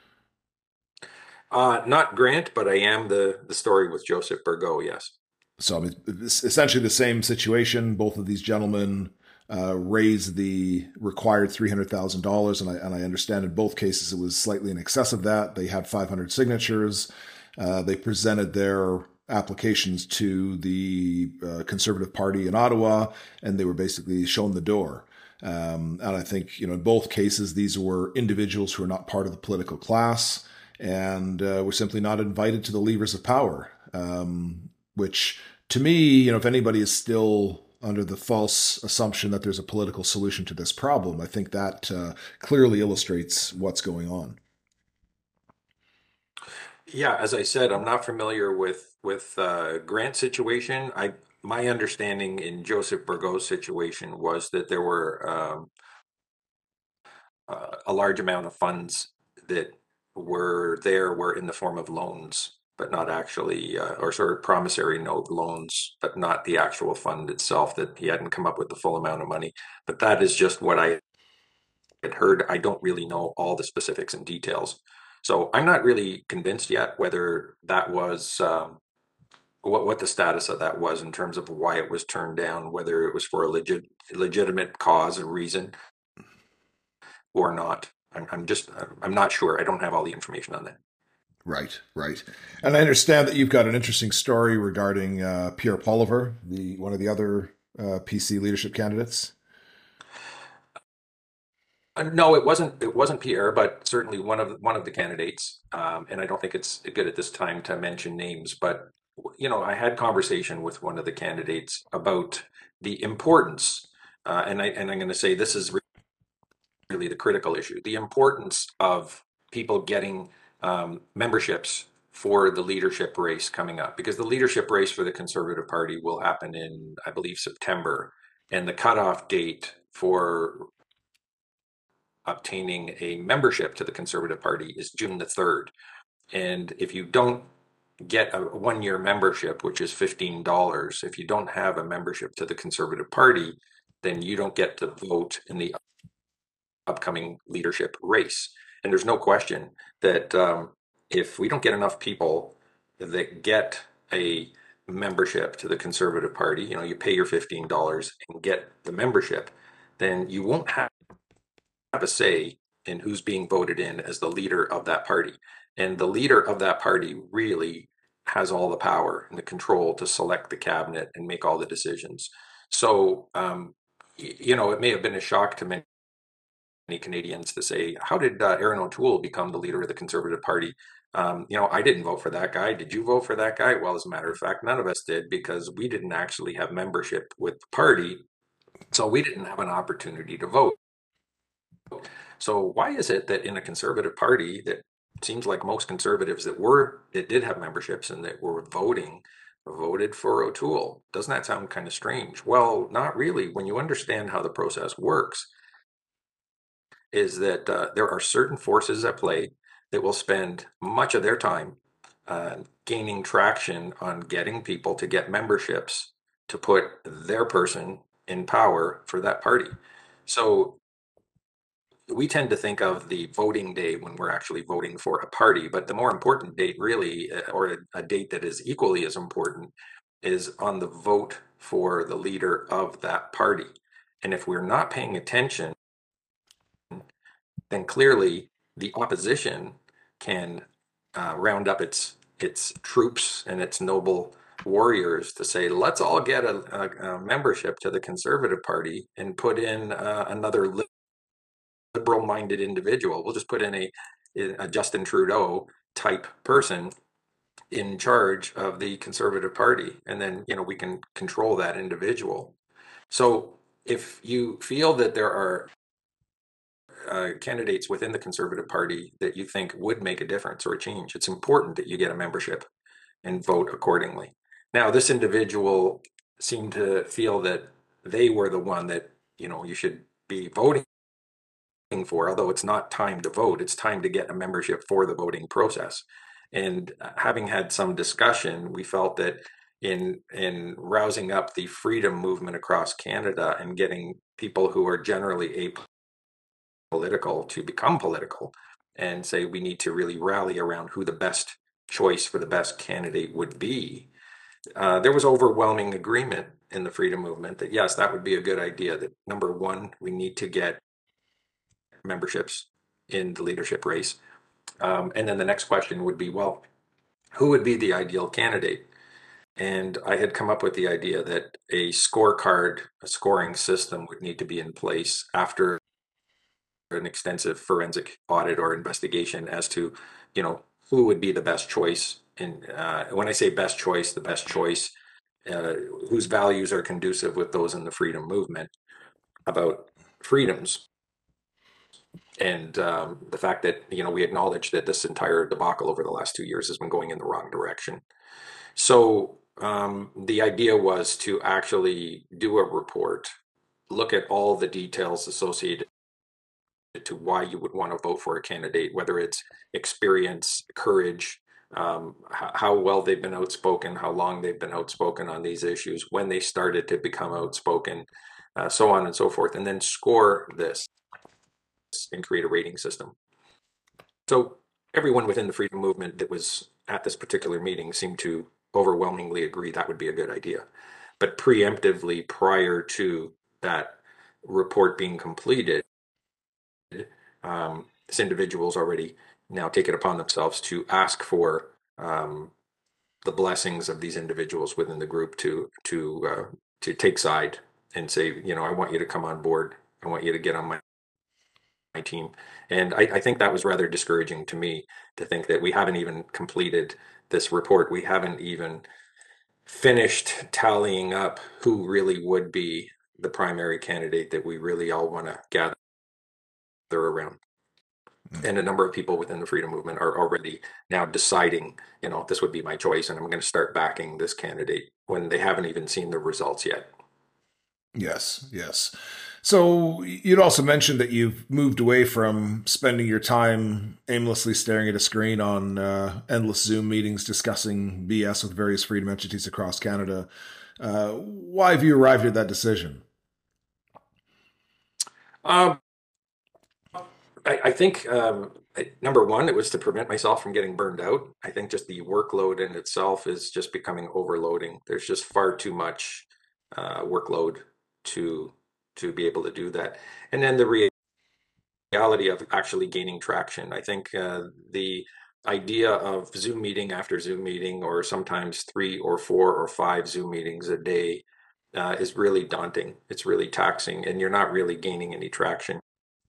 Uh, not Grant, but I am the the story with Joseph Burgo. Yes.
So I mean, it's essentially the same situation. Both of these gentlemen uh, raised the required three hundred thousand dollars, and I and I understand in both cases it was slightly in excess of that. They had five hundred signatures. Uh, they presented their applications to the uh, Conservative Party in Ottawa, and they were basically shown the door. Um, and I think, you know, in both cases, these were individuals who are not part of the political class and uh, were simply not invited to the levers of power. Um, which to me, you know, if anybody is still under the false assumption that there's a political solution to this problem, I think that uh, clearly illustrates what's going on.
Yeah, as I said, I'm not familiar with with uh, Grant's situation. I My understanding in Joseph Burgo's situation was that there were um, uh, a large amount of funds that were there were in the form of loans, but not actually, uh, or sort of promissory note loans, but not the actual fund itself, that he hadn't come up with the full amount of money. But that is just what I had heard. I don't really know all the specifics and details. So I'm not really convinced yet whether that was um, what what the status of that was in terms of why it was turned down, whether it was for a legit legitimate cause or reason or not. I'm, I'm just I'm not sure. I don't have all the information on that.
Right, right. And I understand that you've got an interesting story regarding uh, Pierre Poliver, the one of the other uh, P C leadership candidates.
Uh, no, it wasn't. It wasn't Pierre, but certainly one of one of the candidates. Um, and I don't think it's good at this time to mention names. But you know, I had conversation with one of the candidates about the importance, uh, and I and I'm going to say this is really the critical issue: the importance of people getting um, memberships for the leadership race coming up, because the leadership race for the Conservative Party will happen in, I believe, September, and the cutoff date for obtaining a membership to the Conservative Party is June the third. And if you don't get a one year membership, which is fifteen dollars, if you don't have a membership to the Conservative Party, then you don't get to vote in the upcoming leadership race. And there's no question that um, if we don't get enough people that get a membership to the Conservative Party, you know, you pay your fifteen dollars and get the membership, then you won't have have a say in who's being voted in as the leader of that party. And the leader of that party really has all the power and the control to select the cabinet and make all the decisions. So, um, you know, it may have been a shock to many Canadians to say, how did uh, Aaron O'Toole become the leader of the Conservative Party? Um, you know, I didn't vote for that guy. Did you vote for that guy? Well, as a matter of fact, none of us did, because we didn't actually have membership with the party. So we didn't have an opportunity to vote. So why is it that in a conservative party that seems like most conservatives that were that did have memberships and that were voting voted for O'Toole? Doesn't that sound kind of strange? Well, not really. When you understand how the process works, is that uh, there are certain forces at play that will spend much of their time uh, gaining traction on getting people to get memberships to put their person in power for that party. So we tend to think of the voting day when we're actually voting for a party, but the more important date, really, uh, or a, a date that is equally as important, is on the vote for the leader of that party. And if we're not paying attention, then clearly the opposition can uh, round up its its troops and its noble warriors to say, let's all get a, a, a membership to the Conservative Party and put in uh, another liberal-minded individual. We'll just put in a, a Justin Trudeau type person in charge of the Conservative Party, and then you know we can control that individual. So if you feel that there are uh, candidates within the Conservative Party that you think would make a difference or a change, it's important that you get a membership and vote accordingly. Now, this individual seemed to feel that they were the one that you know you should be voting for, although it's not time to vote, it's time to get a membership for the voting process. And having had some discussion, we felt that in in rousing up the freedom movement across Canada and getting people who are generally apolitical to become political and say we need to really rally around who the best choice for the best candidate would be, uh, there was overwhelming agreement in the freedom movement that yes, that would be a good idea. That number one, we need to get memberships in the leadership race. Um, and then the next question would be, well, who would be the ideal candidate? And I had come up with the idea that a scorecard, a scoring system would need to be in place after an extensive forensic audit or investigation as to, you know, who would be the best choice. And uh, when I say best choice, the best choice uh, whose values are conducive with those in the freedom movement about freedoms. And um, the fact that, you know, we acknowledge that this entire debacle over the last two years has been going in the wrong direction. So um, the idea was to actually do a report, look at all the details associated to why you would want to vote for a candidate, whether it's experience, courage, um, h- how well they've been outspoken, how long they've been outspoken on these issues, when they started to become outspoken, uh, so on and so forth, and then score this and create a rating system. So everyone within the freedom movement that was at this particular meeting seemed to overwhelmingly agree that would be a good idea. But preemptively, prior to that report being completed, um, this individual's already now taken upon themselves to ask for um, the blessings of these individuals within the group to to uh, to take side and say, you know, I want you to come on board. I want you to get on my my team. And I, I think that was rather discouraging to me to think that we haven't even completed this report. We haven't even finished tallying up who really would be the primary candidate that we really all want to gather around. And a number of people within the freedom movement are already now deciding, you know, this would be my choice and I'm going to start backing this candidate when they haven't even seen the results yet.
Yes, yes. So you'd also mentioned that you've moved away from spending your time aimlessly staring at a screen on uh, endless Zoom meetings discussing B S with various freedom entities across Canada. Uh, why have you arrived at that decision?
Um, I, I think um, number one, it was to prevent myself from getting burned out. I think just the workload in itself is just becoming overloading. There's just far too much uh, workload to to be able to do that. And then the reality of actually gaining traction. I think uh, the idea of Zoom meeting after Zoom meeting, or sometimes three or four or five Zoom meetings a day, uh, is really daunting. It's really taxing, and you're not really gaining any traction.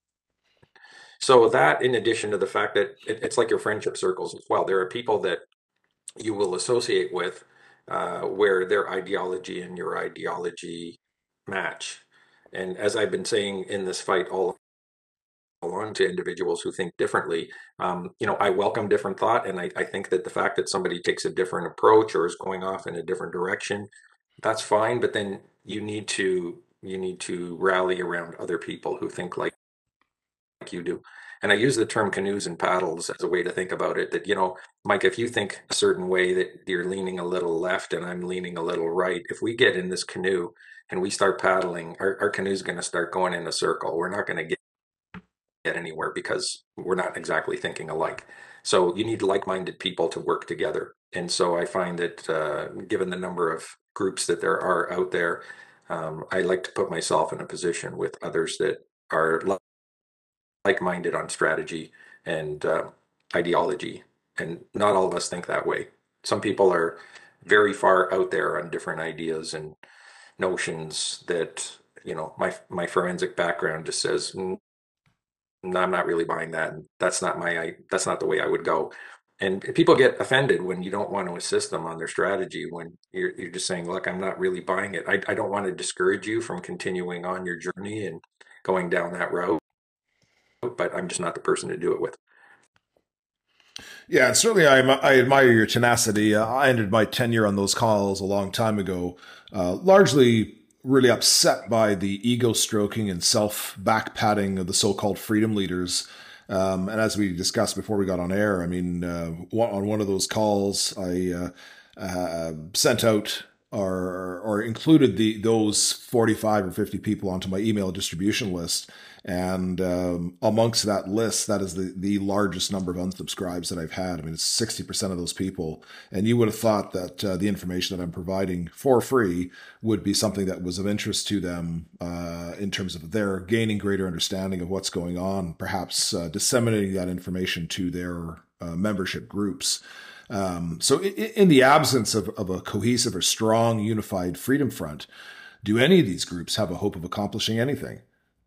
So that, in addition to the fact that it, it's like your friendship circles as well, there are people that you will associate with uh, where their ideology and your ideology match. And as I've been saying in this fight all along to individuals who think differently, um, you know, I welcome different thought. And I, I think that the fact that somebody takes a different approach or is going off in a different direction, that's fine. But then you need to you need to rally around other people who think like like you do. And I use the term canoes and paddles as a way to think about it, that, you know, Mike, if you think a certain way that you're leaning a little left and I'm leaning a little right, if we get in this canoe and we start paddling, our, our canoe's going to start going in a circle. We're not going to get, get anywhere because we're not exactly thinking alike. So you need like-minded people to work together. And so I find that uh, given the number of groups that there are out there, um, I like to put myself in a position with others that are like-minded on strategy and uh, ideology, and not all of us think that way. Some people are very far out there on different ideas and notions that, you know, my my forensic background just says, "Mm, no, I'm not really buying that. And that's not my I, that's not the way I would go." And people get offended when you don't want to assist them on their strategy, when you're, you're just saying, look, I'm not really buying it. I, I don't want to discourage you from continuing on your journey and going down that route, but I'm just not the person to do it with.
Yeah, and certainly I, I admire your tenacity. Uh, I ended my tenure on those calls a long time ago, uh, largely really upset by the ego stroking and self back patting of the so called freedom leaders. Um, and as we discussed before we got on air, I mean, uh, on one of those calls, I uh, uh, sent out or or included the those forty-five or fifty people onto my email distribution list. And um, amongst that list, that is the, the largest number of unsubscribes that I've had. I mean, it's sixty percent of those people. And you would have thought that uh, the information that I'm providing for free would be something that was of interest to them uh, in terms of their gaining greater understanding of what's going on, perhaps uh, disseminating that information to their uh, membership groups. Um, so in the absence of, of a cohesive or strong unified freedom front, do any of these groups have a hope of accomplishing anything?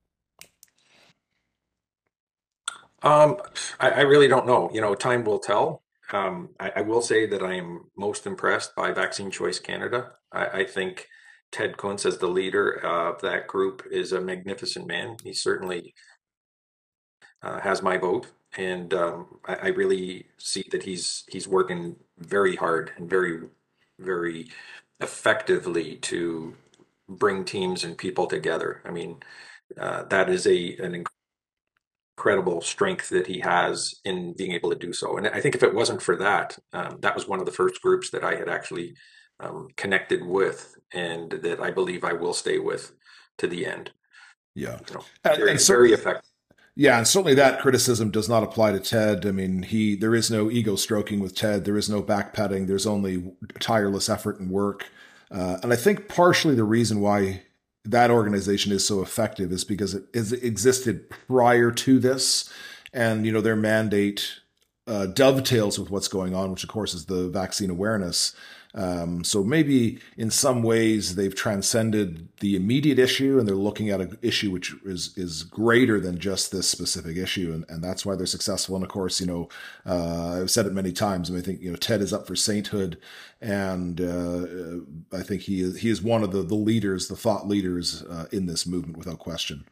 Um, I, I really don't know. You know, time will tell. Um, I, I will say that I am most impressed by Vaccine Choice Canada. I, I think Ted Kuntz, as the leader of that group, is a magnificent man. He certainly uh, has my vote, and um, I, I really see that he's he's working very hard and very, very effectively to bring teams and people together. I mean, uh, that is a an incredible strength that he has in being able to do so. And I think if it wasn't for that, um, that was one of the first groups that I had actually um, connected with, and that I believe I will stay with to the end.
Yeah.
You know,
And,
very
and
very
certainly,
effective.
yeah, and certainly that criticism does not apply to Ted. I mean, he there is no ego stroking with Ted. There is no backpedalling. There's only tireless effort and work. Uh, and I think partially the reason why that organization is so effective is because it, is, it existed prior to this, and you know their mandate uh, dovetails with what's going on, which of course is the vaccine awareness. Um, so maybe in some ways they've transcended the immediate issue and they're looking at an issue which is is greater than just this specific issue, and, and that's why they're successful. And of course, you know, uh, I've said it many times. I, mean, I think you know Ted is up for sainthood, and uh, I think he is he is one of the the leaders, the thought leaders uh, in this movement without question.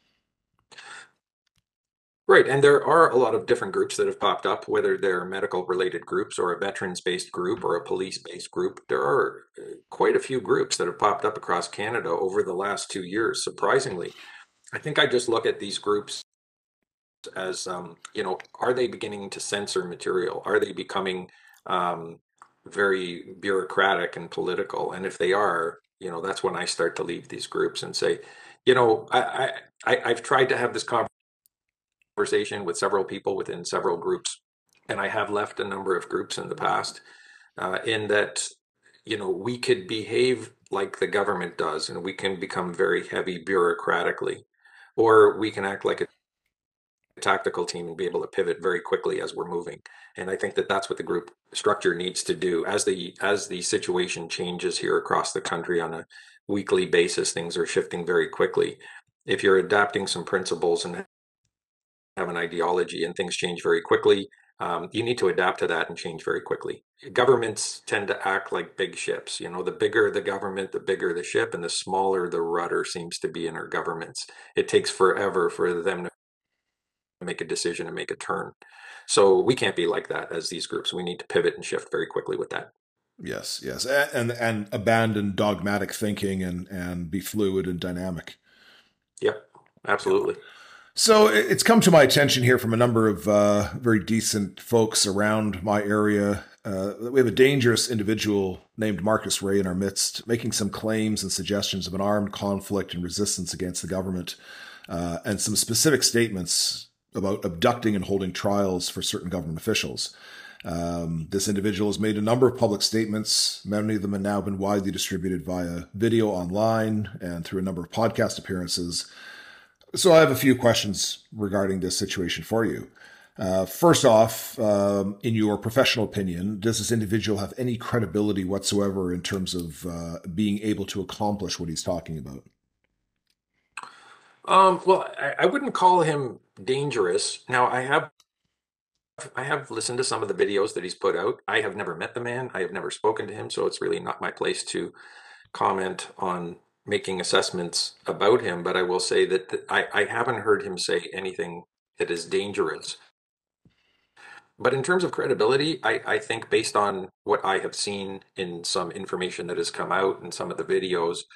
Right, and there are a lot of different groups that have popped up, whether they're medical related groups or a veterans based group or a police based group. There are uh, quite a few groups that have popped up across Canada over the last two years, surprisingly. I think I just look at these groups as, um, you know, are they beginning to censor material? Are they becoming um, very bureaucratic and political? And if they are, you know, that's when I start to leave these groups and say, you know, I, I, I- I've tried to have this conversation with several people within several groups, and I have left a number of groups in the past, uh, in that, you know, we could behave like the government does, and we can become very heavy bureaucratically, or we can act like a tactical team and be able to pivot very quickly as we're moving. And I think that that's what the group structure needs to do as the as the situation changes here across the country on a weekly basis. Things are shifting very quickly. If you're adapting some principles and have an ideology and things change very quickly, um, you need to adapt to that and change very quickly. Governments tend to act like big ships. You know, the bigger the government, the bigger the ship, and the smaller the rudder seems to be in our governments. It takes forever for them to make a decision and make a turn. So we can't be like that as these groups. We need to pivot and shift very quickly with that.
Yes, yes, and and abandon dogmatic thinking and and be fluid and dynamic.
Yep, absolutely.
So it's come to my attention here from a number of uh, very decent folks around my area uh, that we have a dangerous individual named Marcus Ray in our midst, making some claims and suggestions of an armed conflict and resistance against the government, uh, and some specific statements about abducting and holding trials for certain government officials. Um, this individual has made a number of public statements. Many of them have now been widely distributed via video online and through a number of podcast appearances. So I have a few questions regarding this situation for you. Uh, first off, um, in your professional opinion, does this individual have any credibility whatsoever in terms of uh, being able to accomplish what he's talking about?
Um, well, I, I wouldn't call him dangerous. Now, I have I have listened to some of the videos that he's put out. I have never met the man. I have never spoken to him, so it's really not my place to comment on making assessments about him. But I will say that th- I, I haven't heard him say anything that is dangerous. But in terms of credibility, I, I think based on what I have seen in some information that has come out in some of the videos,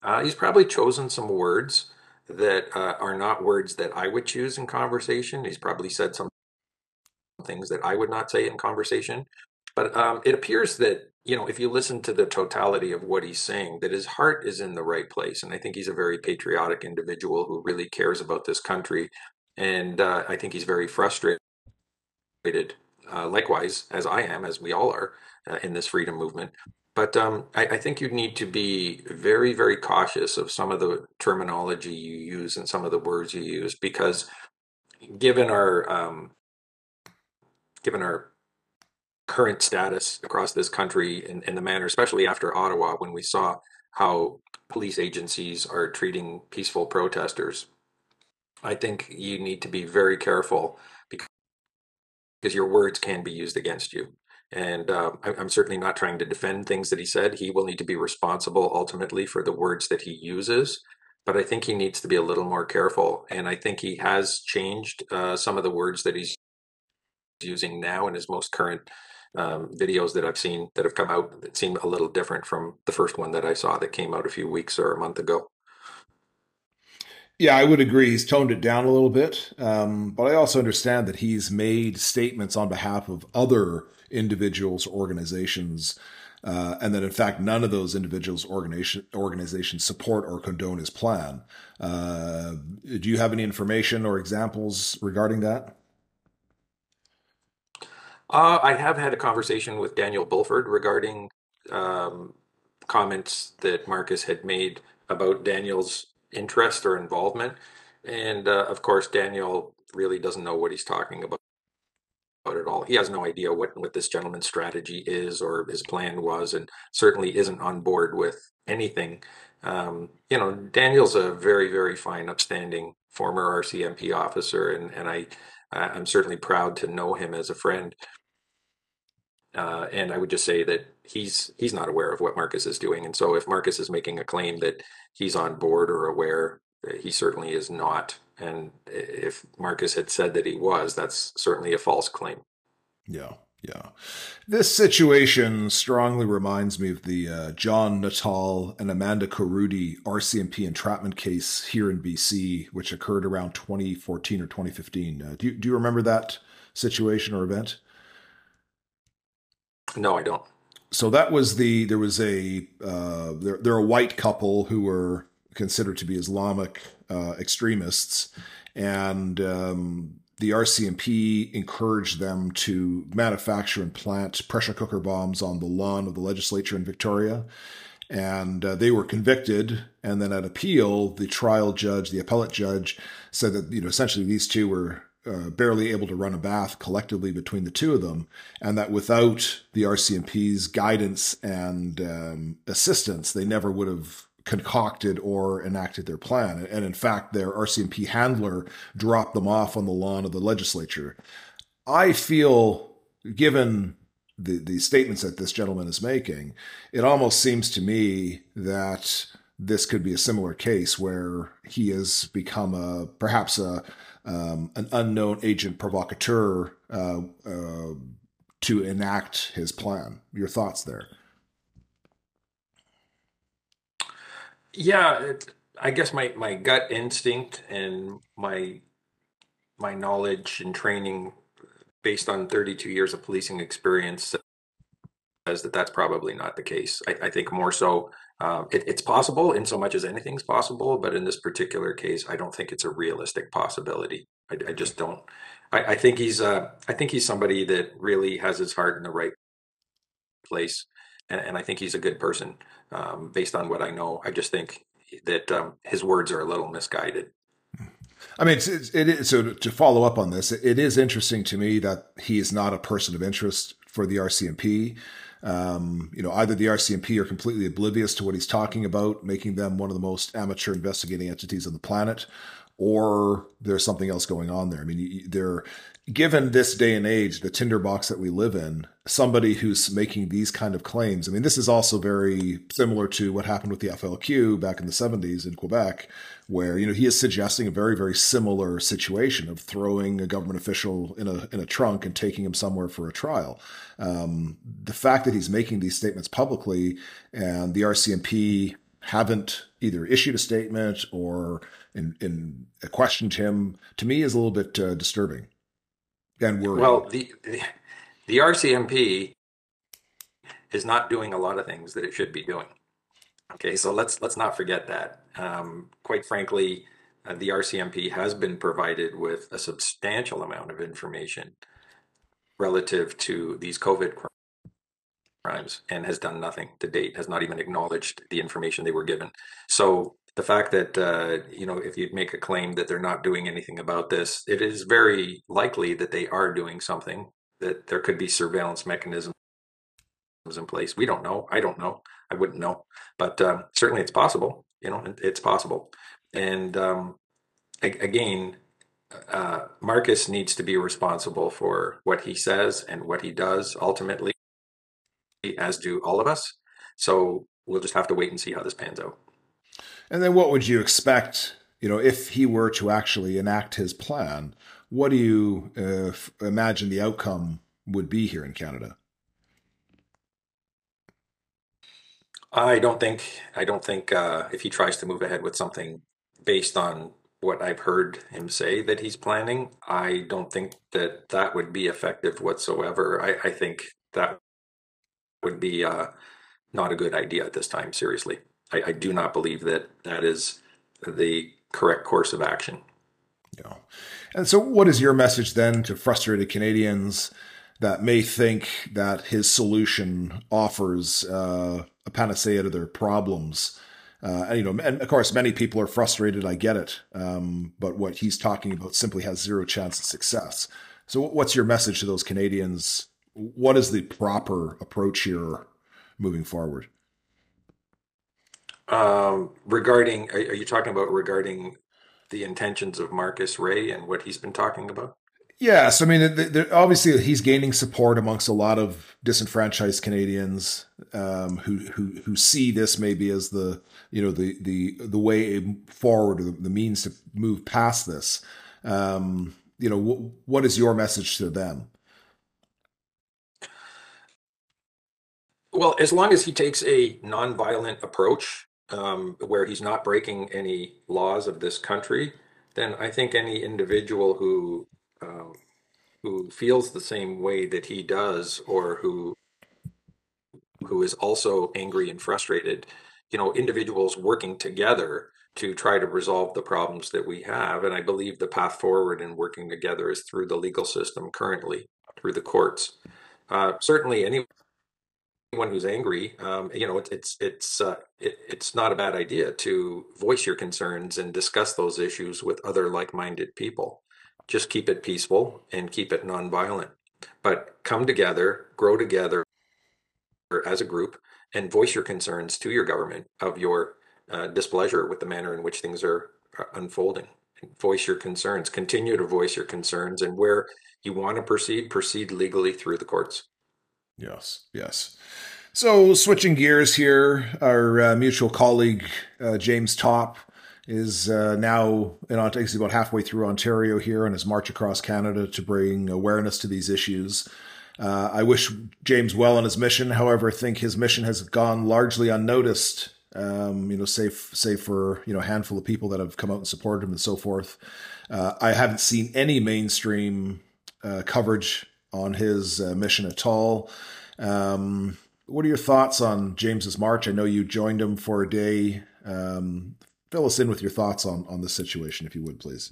Uh, he's probably chosen some words that uh, are not words that I would choose in conversation. He's probably said some things that I would not say in conversation. But um, it appears that, you know, if you listen to the totality of what he's saying, that his heart is in the right place. And I think he's a very patriotic individual who really cares about this country. And uh, I think he's very frustrated, uh, likewise, as I am, as we all are uh, in this freedom movement. But um, I, I think you need to be very, very cautious of some of the terminology you use and some of the words you use, because given our um, given our current status across this country in, in the manner, especially after Ottawa, when we saw how police agencies are treating peaceful protesters, I think you need to be very careful because your words can be used against you. And um, I, I'm certainly not trying to defend things that he said. He will need to be responsible ultimately for the words that he uses. But I think he needs to be a little more careful. And I think he has changed uh, some of the words that he's using now in his most current um, videos that I've seen that have come out that seem a little different from the first one that I saw that came out a few weeks or a month ago.
Yeah, I would agree. He's toned it down a little bit. Um, but I also understand that he's made statements on behalf of other individuals, organizations, uh, and that in fact, none of those individuals, organization, organizations support or condone his plan. Uh, do you have any information or examples regarding that?
Uh, I have had a conversation with Daniel Bulford regarding um, comments that Marcus had made about Daniel's interest or involvement. And uh, of course, Daniel really doesn't know what he's talking about at all. He has no idea what, what this gentleman's strategy is or his plan was, and certainly isn't on board with anything. Um, you know, Daniel's a very, very fine, upstanding former R C M P officer, and, and I, I'm certainly proud to know him as a friend. Uh, and I would just say that he's he's not aware of what Marcus is doing. And so if Marcus is making a claim that he's on board or aware, uh, he certainly is not. And if Marcus had said that he was, that's certainly a false claim.
Yeah, yeah. This situation strongly reminds me of the uh, John Natal and Amanda Karudi R C M P entrapment case here in B C, which occurred around twenty fourteen or twenty fifteen. Uh, do you, do you remember that situation or event?
No, I don't.
So that was the there was a uh, they're, they're a white couple who were considered to be Islamic uh, extremists, and um, the R C M P encouraged them to manufacture and plant pressure cooker bombs on the lawn of the legislature in Victoria. And uh, they were convicted. And then at appeal, the trial judge, the appellate judge, said that, you know, essentially these two were uh, barely able to run a bath collectively between the two of them, and that without the R C M P's guidance and um, assistance, they never would have concocted or enacted their plan. And in fact, their R C M P handler dropped them off on the lawn of the legislature. I feel, given the, the statements that this gentleman is making, it almost seems to me that this could be a similar case where he has become a perhaps a um, an unknown agent provocateur uh, uh, to enact his plan. Your thoughts there?
Yeah, it, I guess my, my gut instinct and my my knowledge and training based on thirty-two years of policing experience says that that's probably not the case. I, I think more so uh, it, it's possible in so much as anything's possible, but in this particular case, I don't think it's a realistic possibility. I, I just don't. I, I think he's uh, I think he's somebody that really has his heart in the right place, and, and I think he's a good person um, based on what I know. I just think that um, his words are a little misguided.
I mean, it's, it's, it is, so to follow up on this, it is interesting to me that he is not a person of interest for the R C M P. Um, you know, either the R C M P are completely oblivious to what he's talking about, making them one of the most amateur investigating entities on the planet, or there's something else going on there. I mean, they're given this day and age, the tinderbox that we live in, somebody who's making these kind of claims. I mean, this is also very similar to what happened with the F L Q back in the seventies in Quebec, where, you know, he is suggesting a very, very similar situation of throwing a government official in a in a trunk and taking him somewhere for a trial. Um, the fact that he's making these statements publicly and the R C M P haven't either issued a statement or in, in questioned him, to me is a little bit uh, disturbing and worrying.
Well, the the R C M P is not doing a lot of things that it should be doing. Okay, so let's let's not forget that. Um, quite frankly, uh, the R C M P has been provided with a substantial amount of information relative to these COVID crimes and has done nothing to date, has not even acknowledged the information they were given. So the fact that, uh, you know, if you make a claim that they're not doing anything about this, it is very likely that they are doing something, that there could be surveillance mechanisms in place. We don't know. I don't know. I wouldn't know. But um, certainly it's possible. You know, it's possible. And um, again, uh, Marcus needs to be responsible for what he says and what he does ultimately, as do all of us. So we'll just have to wait and see how this pans out.
And then what would you expect, you know, if he were to actually enact his plan? What do you uh, f- imagine the outcome would be here in Canada?
I don't think I don't think uh, if he tries to move ahead with something based on what I've heard him say that he's planning, I don't think that that would be effective whatsoever. I, I think that would be uh, not a good idea at this time. Seriously, I, I do not believe that that is the correct course of action.
You know? And so, what is your message then to frustrated Canadians that may think that his solution offers uh, a panacea to their problems? Uh, and, you know, and of course, many people are frustrated. I get it, um, but what he's talking about simply has zero chance of success. So, what's your message to those Canadians? What is the proper approach here moving forward?
Um, regarding, are, are you talking about regarding the intentions of Marcus Ray and what he's been talking about?
Yes, I mean, th- th- obviously he's gaining support amongst a lot of disenfranchised Canadians um, who who who see this maybe as the you know the the the way forward, or the, the means to move past this. Um, you know, wh- what is your message to them?
Well, as long as he takes a nonviolent approach, um, where he's not breaking any laws of this country, then I think any individual who um, who feels the same way that he does, or who who is also angry and frustrated, you know, individuals working together to try to resolve the problems that we have. And I believe the path forward in working together is through the legal system currently, through the courts. Uh, certainly, any anyone who's angry, um, you know, it, it's it's uh, it, it's not a bad idea to voice your concerns and discuss those issues with other like-minded people. Just keep it peaceful and keep it nonviolent, but come together, grow together as a group, and voice your concerns to your government of your uh, displeasure with the manner in which things are uh, unfolding. Voice your concerns. Continue to voice your concerns, and where you want to proceed, proceed legally through the courts.
Yes, yes. So, switching gears here, our uh, mutual colleague uh, James Top is uh, now in Ont- he's about halfway through Ontario here on his march across Canada to bring awareness to these issues. Uh, I wish James well on his mission. However, I think his mission has gone largely unnoticed. Um, you know, save save for you know a handful of people that have come out and supported him and so forth. Uh, I haven't seen any mainstream uh, coverage on his uh, mission at all. Um, what are your thoughts on James's march? I know you joined him for a day. Um, fill us in with your thoughts on on the situation, if you would, please.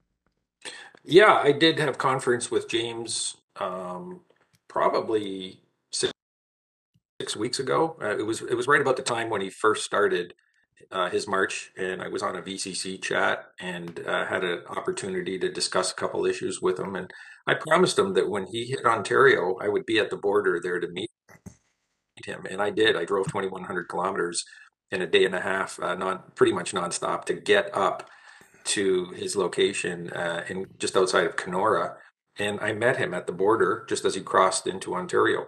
Yeah, I did have conference with James um, probably six, six weeks ago. Uh, it was it was right about the time when he first started uh, his march, and I was on a V C C chat and uh, had an opportunity to discuss a couple issues with him. And I promised him that when he hit Ontario, I would be at the border there to meet him, and I did. I drove twenty-one hundred kilometers in a day and a half, uh, non pretty much nonstop, to get up to his location uh, in just outside of Kenora. And I met him at the border just as he crossed into Ontario.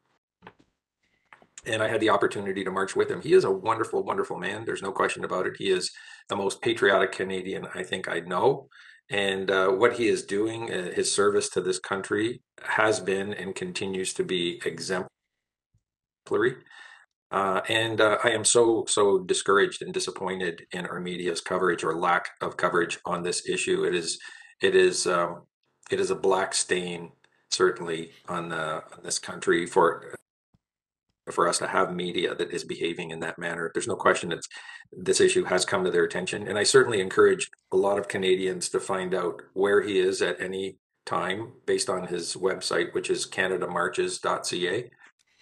And I had the opportunity to march with him. He is a wonderful, wonderful man. There's no question about it. He is the most patriotic Canadian I think I know. And uh, what he is doing, uh, his service to this country, has been and continues to be exemplary. Uh, and uh, I am so, so discouraged and disappointed in our media's coverage or lack of coverage on this issue. It is, it is, um, it is a black stain, certainly, on, the, on this country for for us to have media that is behaving in that manner. There's no question it's this issue has come to their attention, and I certainly encourage a lot of Canadians to find out where he is at any time based on his website, which is canada marches dot c a,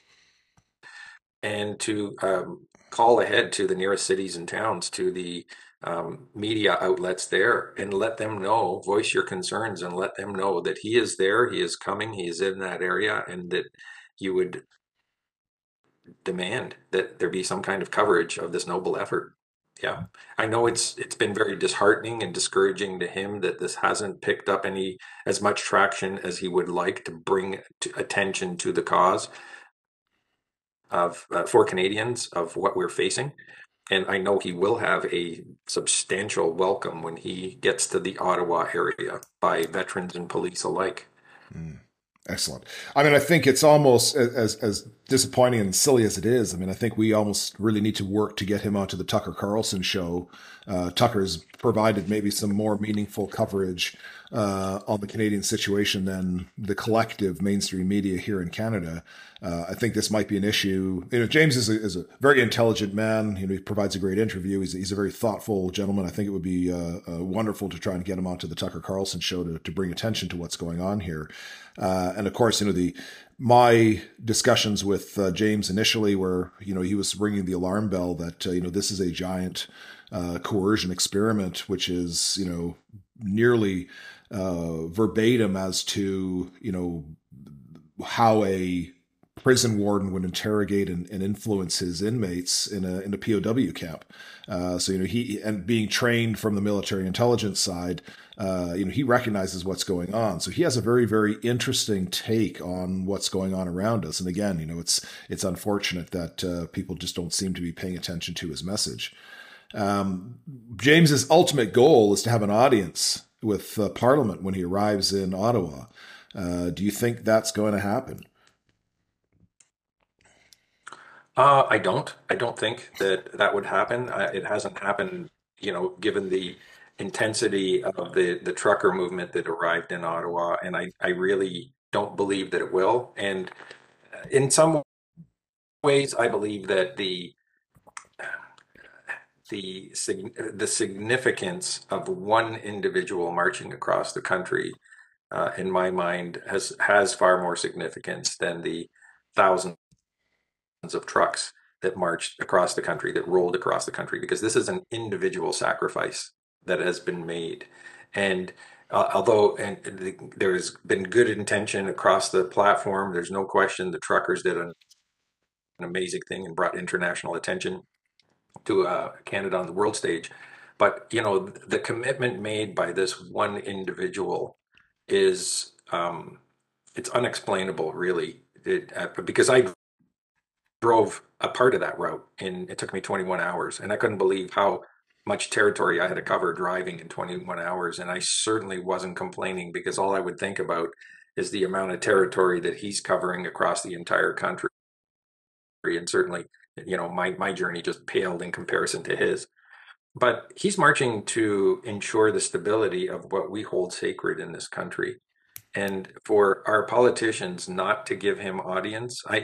and to um, call ahead to the nearest cities and towns, to the um, media outlets there, and let them know, voice your concerns, and let them know that he is there, he is coming, he is in that area, and that you would demand that there be some kind of coverage of this noble effort. Yeah, I know it's it's been very disheartening and discouraging to him that this hasn't picked up any as much traction as he would like to bring to attention to the cause of uh, for Canadians of what we're facing. And I know he will have a substantial welcome when he gets to the Ottawa area by veterans and police alike.
Mm. Excellent. I mean, I think it's almost as as disappointing and silly as it is. I mean, I think we almost really need to work to get him onto the Tucker Carlson show. Uh, Tucker's provided maybe some more meaningful coverage uh, on the Canadian situation than the collective mainstream media here in Canada. Uh, I think this might be an issue. You know, James is a, is a very intelligent man. You know, he provides a great interview. He's, he's a very thoughtful gentleman. I think it would be uh, uh, wonderful to try and get him onto the Tucker Carlson show to, to bring attention to what's going on here. Uh, and of course, you know, the my discussions with uh, James initially were, you know, he was ringing the alarm bell that, uh, you know, this is a giant uh, coercion experiment, which is, you know, nearly uh, verbatim as to, you know, how a prison warden would interrogate and, and influence his inmates in a in a P O W camp. Uh, so you know he and being trained from the military intelligence side, uh, you know he recognizes what's going on. So he has a very very interesting take on what's going on around us. And again, you know it's it's unfortunate that uh, people just don't seem to be paying attention to his message. Um, James's ultimate goal is to have an audience with uh, Parliament when he arrives in Ottawa. Uh, do you think that's going to happen?
Uh, I don't. I don't think that that would happen. Uh, it hasn't happened, you know, given the intensity of the the trucker movement that arrived in Ottawa, and I I really don't believe that it will. And in some ways, I believe that the the sig- the significance of one individual marching across the country, uh, in my mind, has has far more significance than the thousands of trucks that marched across the country, that rolled across the country, because this is an individual sacrifice that has been made. And uh, although and the, there's been good intention across the platform, there's no question the truckers did an, an amazing thing and brought international attention to uh, Canada on the world stage. But you know, the commitment made by this one individual is um, it's unexplainable, really. It, uh, because I drove a part of that route and it took me twenty-one hours, and I couldn't believe how much territory I had to cover driving in twenty-one hours. And I certainly wasn't complaining, because all I would think about is the amount of territory that he's covering across the entire country. And certainly, you know, my, my journey just paled in comparison to his. But he's marching to ensure the stability of what we hold sacred in this country. And for our politicians not to give him audience, I,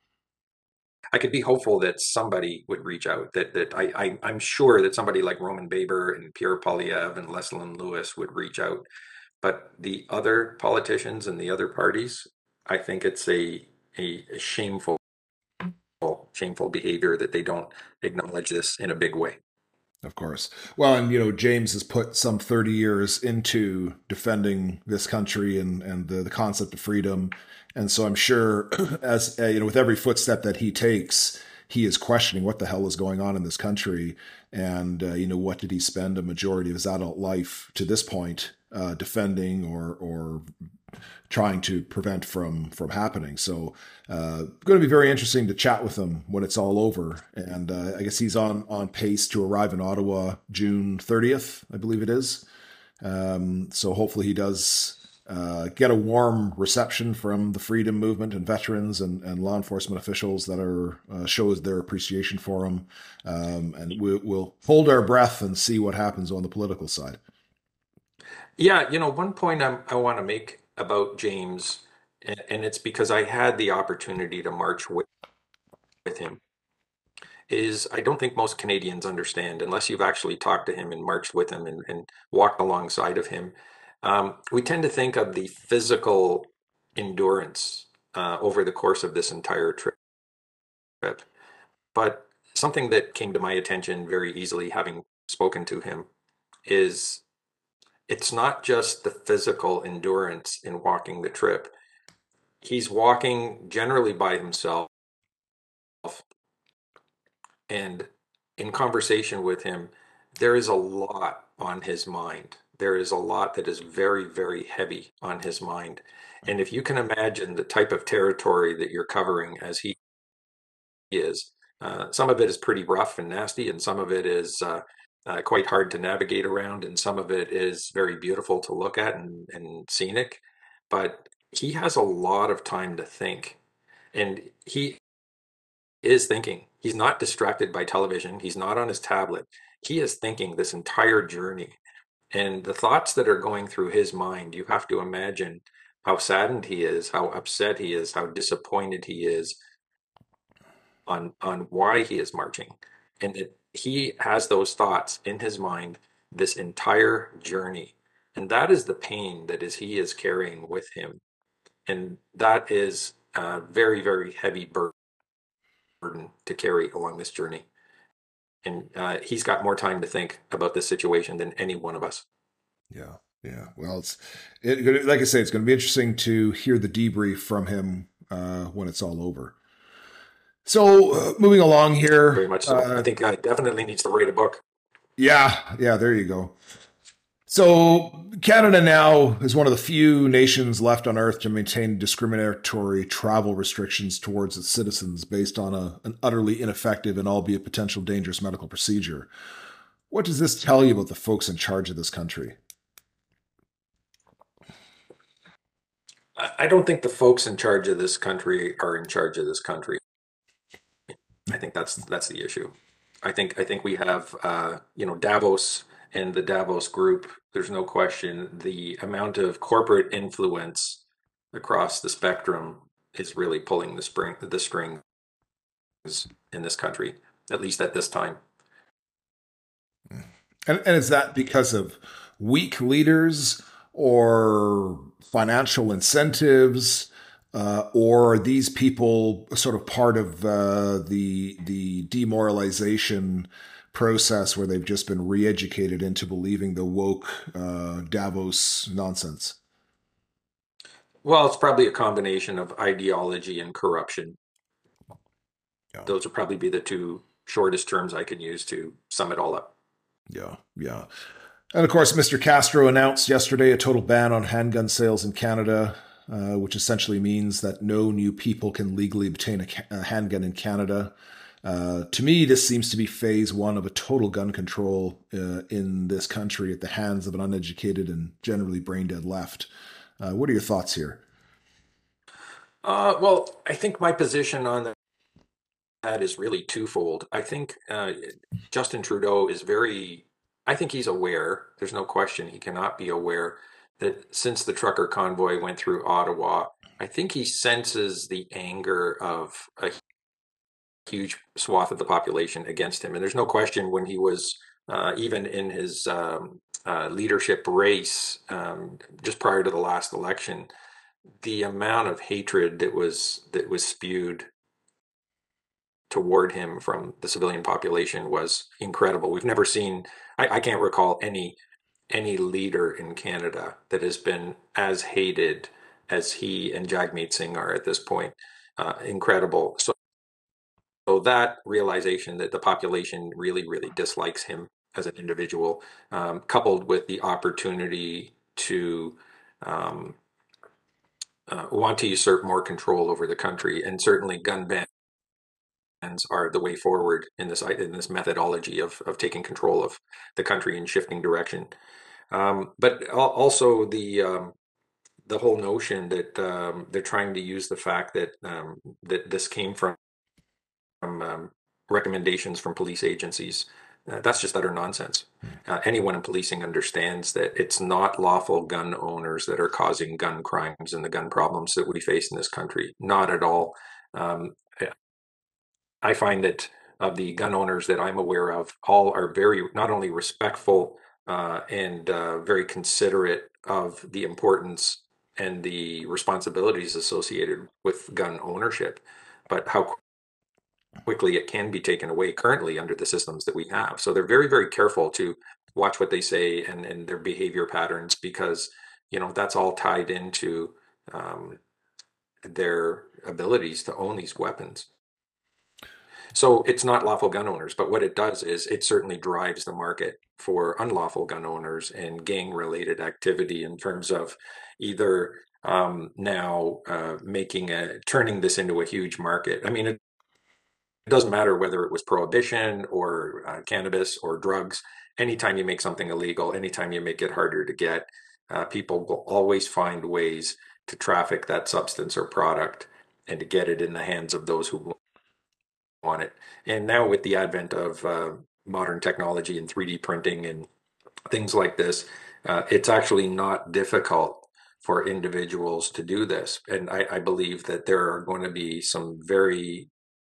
I could be hopeful that somebody would reach out. That that I, I I'm sure that somebody like Roman Baber and Pierre Poilievre and Leslyn Lewis would reach out. But the other politicians and the other parties, I think it's a a, a shameful shameful behavior that they don't acknowledge this in a big way.
Of course. Well, and you know, James has put some thirty years into defending this country and and the, the concept of freedom. And so I'm sure as uh, you know, with every footstep that he takes, he is questioning what the hell is going on in this country. And uh, you know, what did he spend a majority of his adult life to this point uh, defending or or trying to prevent from from happening. So uh going to be very interesting to chat with him when it's all over. And uh, I guess he's on on pace to arrive in Ottawa June thirtieth, I believe it is. Um so hopefully he does uh, get a warm reception from the freedom movement and veterans and, and law enforcement officials that are uh, shows their appreciation for him. Um, and we, we'll hold our breath and see what happens on the political side.
Yeah, you know, one point I'm, I want to make about James, and, and it's because I had the opportunity to march with, with him, is I don't think most Canadians understand, unless you've actually talked to him and marched with him and, and walked alongside of him. Um, we tend to think of the physical endurance uh, over the course of this entire trip. But something that came to my attention very easily, having spoken to him, is it's not just the physical endurance in walking the trip. He's walking generally by himself, and in conversation with him, there is a lot on his mind. There is a lot that is very, very heavy on his mind. And if you can imagine the type of territory that you're covering as he is, uh, some of it is pretty rough and nasty, and some of it is uh, uh, quite hard to navigate around, and some of it is very beautiful to look at and, and scenic. But he has a lot of time to think, and he is thinking. He's not distracted by television. He's not on his tablet. He is thinking this entire journey. And the thoughts that are going through his mind, you have to imagine how saddened he is, how upset he is, how disappointed he is on on why he is marching. And that he has those thoughts in his mind this entire journey. And that is the pain that is he is carrying with him. And that is a very, very heavy burden burden to carry along this journey. And uh, he's got more time to think about this situation than any one of us.
Yeah, yeah. Well, it's it, like I say, it's going to be interesting to hear the debrief from him uh, when it's all over. So, uh, moving along
Very
here.
much so. I
Uh,
think uh, definitely needs to write a book.
yeah, yeah. There you go. So, Canada now is one of the few nations left on Earth to maintain discriminatory travel restrictions towards its citizens based on a, an utterly ineffective and albeit potential dangerous medical procedure. What does this tell you about the folks in charge of this country?
I don't think the folks in charge of this country are in charge of this country. I think that's that's the issue. I think I think we have uh, you know Davos and the Davos group. There's no question the amount of corporate influence across the spectrum is really pulling the spring the strings in this country, at least at this time.
And, and is that because of weak leaders or financial incentives? Uh, or are these people sort of part of uh, the the demoralization process where they've just been re-educated into believing the woke uh, Davos nonsense?
Well, it's probably a combination of ideology and corruption.
Yeah,
Those would probably be the two shortest terms I can use to sum it all up.
yeah, yeah. And of course, Mister Castro announced yesterday a total ban on handgun sales in Canada, uh, which essentially means that no new people can legally obtain a, ca- a handgun in Canada. Uh, to me, this seems to be phase one of a total gun control uh, in this country at the hands of an uneducated and generally brain dead left. Uh, what are your thoughts here?
Uh, well, I think my position on that is really twofold. I think uh, Justin Trudeau is very, I think he's aware, there's no question he cannot be aware that since the trucker convoy went through Ottawa, I think he senses the anger of a huge swath of the population against him. And there's no question when he was uh, even in his um, uh, leadership race um, just prior to the last election, the amount of hatred that was that was spewed toward him from the civilian population was incredible. We've never seen, I, I can't recall any any leader in Canada that has been as hated as he and Jagmeet Singh are at this point. Uh, incredible. So, so that realization that the population really, really dislikes him as an individual, um, coupled with the opportunity to um, uh, want to usurp more control over the country, and certainly gun bans are the way forward in this in this methodology of of taking control of the country and shifting direction. Um, but also the um, the whole notion that um, they're trying to use the fact that um, that this came from from um, recommendations from police agencies. Uh, that's just utter nonsense. Uh, anyone in policing understands that it's not lawful gun owners that are causing gun crimes and the gun problems that we face in this country. Not at all. Um, I find that of the gun owners that I'm aware of, all are very not only respectful uh, and uh, very considerate of the importance and the responsibilities associated with gun ownership, but how quickly it can be taken away currently under the systems that we have. So they're very, very careful to watch what they say and, and their behavior patterns because, you know, that's all tied into um, their abilities to own these weapons. So it's not lawful gun owners, but what it does is it certainly drives the market for unlawful gun owners and gang related activity in terms of either um, now uh, making a turning this into a huge market. I mean, it it doesn't matter whether it was prohibition or uh, cannabis or drugs. Anytime you make something illegal, anytime you make it harder to get, uh, people will always find ways to traffic that substance or product and to get it in the hands of those who want it. And now with the advent of uh, modern technology and three D printing and things like this, uh, it's actually not difficult for individuals to do this. And I, I believe that there are going to be some very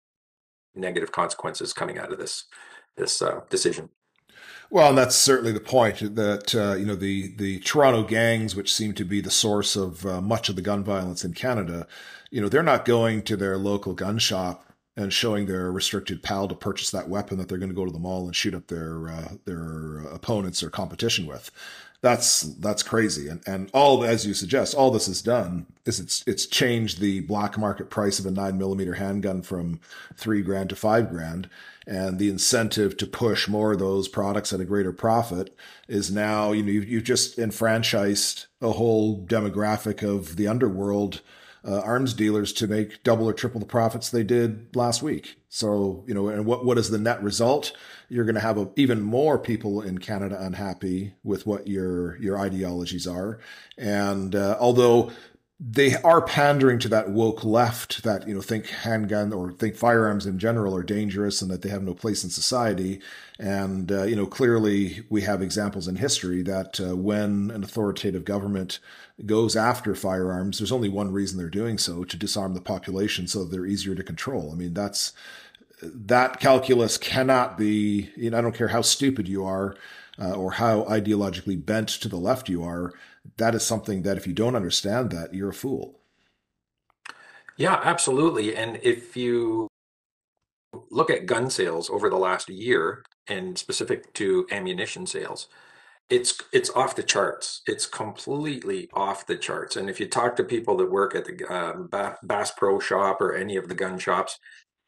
negative consequences coming out of this this uh, decision.
Well, and that's certainly the point that uh, you know the the Toronto gangs, which seem to be the source of uh, much of the gun violence in Canada, you know, they're not going to their local gun shop and showing their restricted pal to purchase that weapon that they're going to go to the mall and shoot up their uh, their opponents or competition with. That's that's crazy, and and all as you suggest, all this has done is it's it's changed the black market price of a nine millimeter handgun from three grand to five grand, and the incentive to push more of those products at a greater profit is now you know you you've just enfranchised a whole demographic of the underworld uh, arms dealers to make double or triple the profits they did last week. So, you know, and what, what is the net result? You're going to have a, even more people in Canada unhappy with what your, your ideologies are. And, uh, although they are pandering to that woke left that, you know, think handgun or think firearms in general are dangerous and that they have no place in society. And, uh, you know, clearly we have examples in history that uh, when an authoritative government goes after firearms, there's only one reason they're doing so: to disarm the population so they're easier to control. I mean, that's, that calculus cannot be, you know, I don't care how stupid you are uh, or how ideologically bent to the left you are. That is something that if you don't understand that, you're a fool.
Yeah, absolutely. And if you look at gun sales over the last year and specific to ammunition sales, it's it's off the charts. It's completely off the charts. And if you talk to people that work at the um, Bass Pro Shop or any of the gun shops,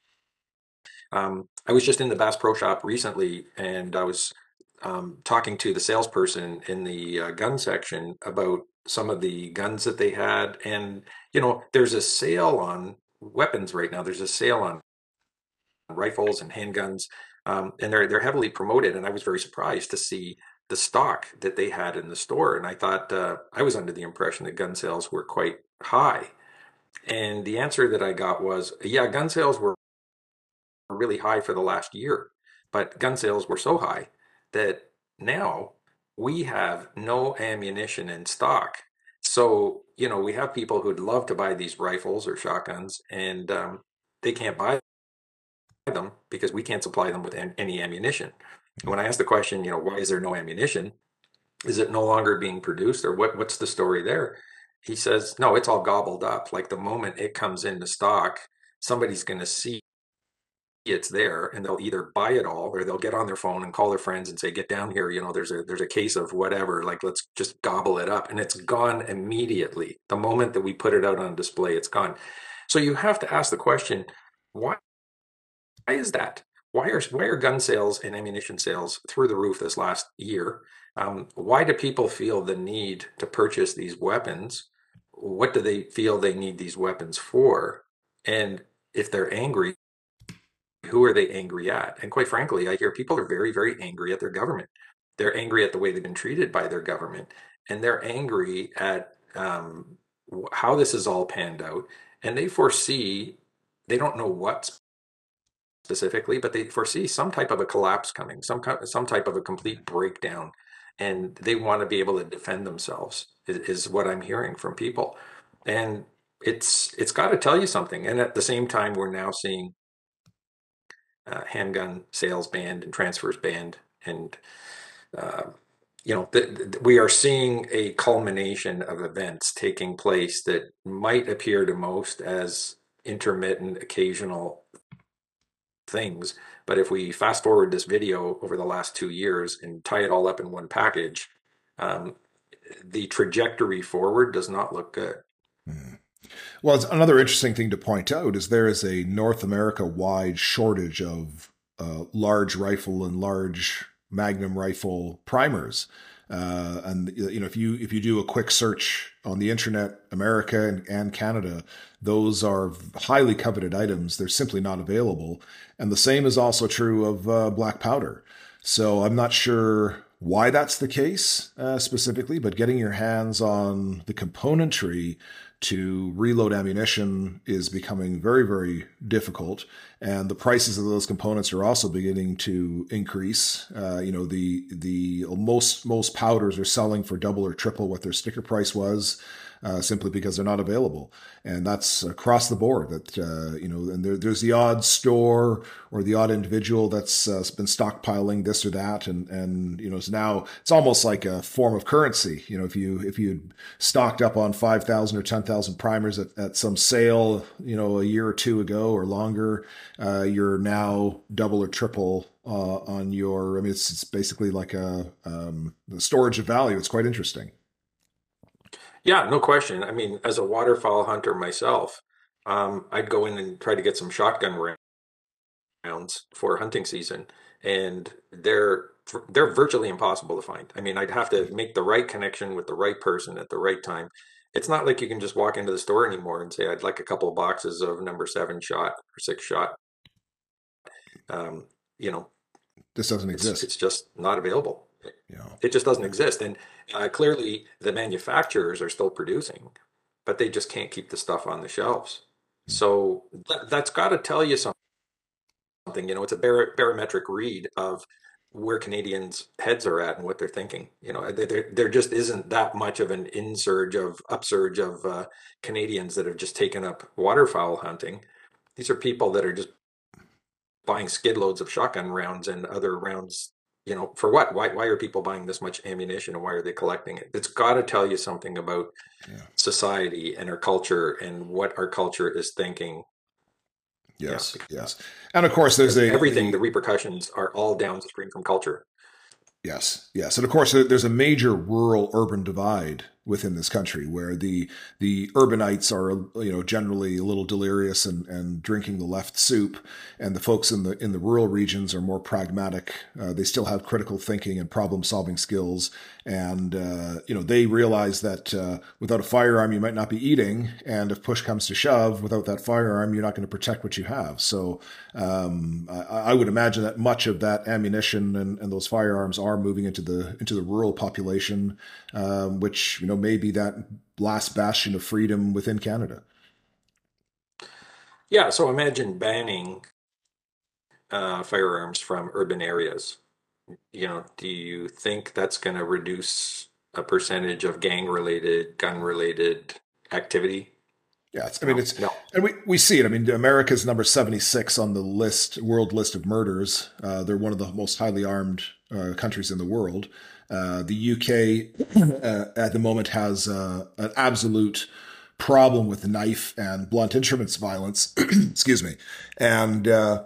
um, I was just in the Bass Pro Shop recently, and I was um, talking to the salesperson in the uh, gun section about some of the guns that they had. And, you know, there's a sale on weapons right now. There's a sale on rifles and handguns, um, and they're they're heavily promoted. And I was very surprised to see the stock that they had in the store. And I thought uh, I was under the impression that gun sales were quite high. And the answer that I got was, yeah, gun sales were really high for the last year, but gun sales were so high that now we have no ammunition in stock. So, you know, we have people who'd love to buy these rifles or shotguns, and um, they can't buy them because we can't supply them with any ammunition. And when I asked the question, you know, why is there no ammunition? Is it no longer being produced, or what? What's the story there? He says, no, it's all gobbled up. Like the moment it comes into stock, somebody's going to see it's there and they'll either buy it all or they'll get on their phone and call their friends and say, get down here, you know, there's a there's a case of whatever, like let's just gobble it up. And it's gone immediately. The moment that we put it out on display, it's gone. So you have to ask the question, why why is that? Why are why are gun sales and ammunition sales through the roof this last year? Um, why do people feel the need to purchase these weapons? What do they feel they need these weapons for? And if they're angry, who are they angry at? And quite frankly, I hear people are very, very angry at their government. They're angry at the way they've been treated by their government, and they're angry at um, how this is all panned out, and they foresee, they don't know what specifically, but they foresee some type of a collapse coming, some some type of a complete breakdown, and they want to be able to defend themselves. Is, is what I'm hearing from people, and it's it's got to tell you something. And at the same time, we're now seeing uh, handgun sales banned and transfers banned, and uh, you know, th- th- we are seeing a culmination of events taking place that might appear to most as intermittent, occasional things. But if we fast forward this video over the last two years and tie it all up in one package, um, the trajectory forward does not look good.
Mm. Well, it's another interesting thing to point out is there is a North America-wide shortage of uh, large rifle and large magnum rifle primers. Uh, and you know, if you if you do a quick search on the internet, America and, and Canada, those are highly coveted items. They're simply not available, and the same is also true of uh, black powder. So I'm not sure why that's the case uh, specifically, but getting your hands on the componentry to reload ammunition is becoming very, very difficult. And the prices of those components are also beginning to increase. Uh, you know, the the most most powders are selling for double or triple what their sticker price was, uh, simply because they're not available. And that's across the board. That uh, you know, and there, there's the odd store or the odd individual that's uh, been stockpiling this or that, and and you know, so now it's almost like a form of currency. You know, if you if you stocked up on five thousand or ten thousand primers at, at some sale, you know, a year or two ago or longer, uh, you're now double or triple uh, on your. I mean, it's it's basically like a, um, a storage of value. It's quite interesting.
Yeah, no question. I mean, as a waterfowl hunter myself, um, I'd go in and try to get some shotgun rounds for hunting season, and they're they're virtually impossible to find. I mean, I'd have to make the right connection with the right person at the right time. It's not like you can just walk into the store anymore and say, "I'd like a couple of boxes of number seven shot or six shot." Um, you know,
This doesn't
it's
exist.
it's just not available.
Yeah.
It just doesn't exist, and uh, clearly the manufacturers are still producing, but they just can't keep the stuff on the shelves. So that, that's got to tell you something. You know, it's a bar barometric read of where Canadians' heads are at and what they're thinking. You know, there there just isn't that much of an insurge of upsurge of uh, Canadians that have just taken up waterfowl hunting. These are people that are just buying skid loads of shotgun rounds and other rounds. You know, for what? Why why are people buying this much ammunition and why are they collecting it? It's got to tell you something about
Yeah.
society and our culture and what our culture is thinking. Yeah,
Yes. Yes. And of course, there's
because
a
everything,
the
the repercussions are all downstream from culture.
Yes, yes, and of course there's a major rural-urban divide within this country where the the urbanites are, you know, generally a little delirious and, and drinking the left soup, and the folks in the in the rural regions are more pragmatic. Uh, they still have critical thinking and problem-solving skills, and uh, you know, they realize that uh, without a firearm you might not be eating, and if push comes to shove, without that firearm you're not going to protect what you have. So um, I, I would imagine that much of that ammunition and, and those firearms are moving into the into the rural population, um, which, you know, may be that last bastion of freedom within Canada.
Yeah, so imagine banning uh, firearms from urban areas. You know, do you think that's going to reduce a percentage of gang-related, gun-related activity?
Yeah, it's, I mean,
No,
it's,
no.
and we, we see it. I mean, America's number seventy-six on the list, world list of murders. Uh, they're one of the most highly armed uh, countries in the world. Uh, the U K uh, at the moment has uh, an absolute problem with knife and blunt instruments violence. Excuse me. And, uh,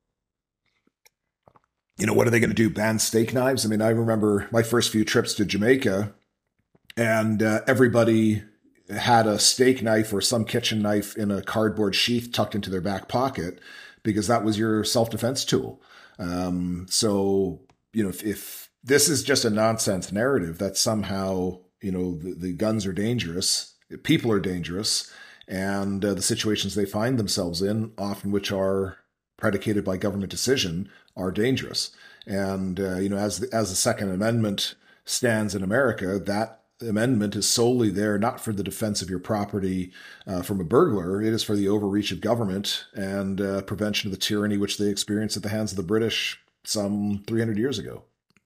you know, what are they going to do? Ban steak knives? I mean, I remember my first few trips to Jamaica, and uh, everybody had a steak knife or some kitchen knife in a cardboard sheath tucked into their back pocket because that was your self-defense tool. Um, so, you know, if, if this is just a nonsense narrative that somehow, you know, the, the guns are dangerous, people are dangerous, and uh, the situations they find themselves in, often which are predicated by government decision, are dangerous. And, uh, you know, as the, as the Second Amendment stands in America, that amendment is solely there not for the defense of your property uh, from a burglar. It is for the overreach of government and uh, prevention of the tyranny which they experienced at the hands of the British some three hundred years ago.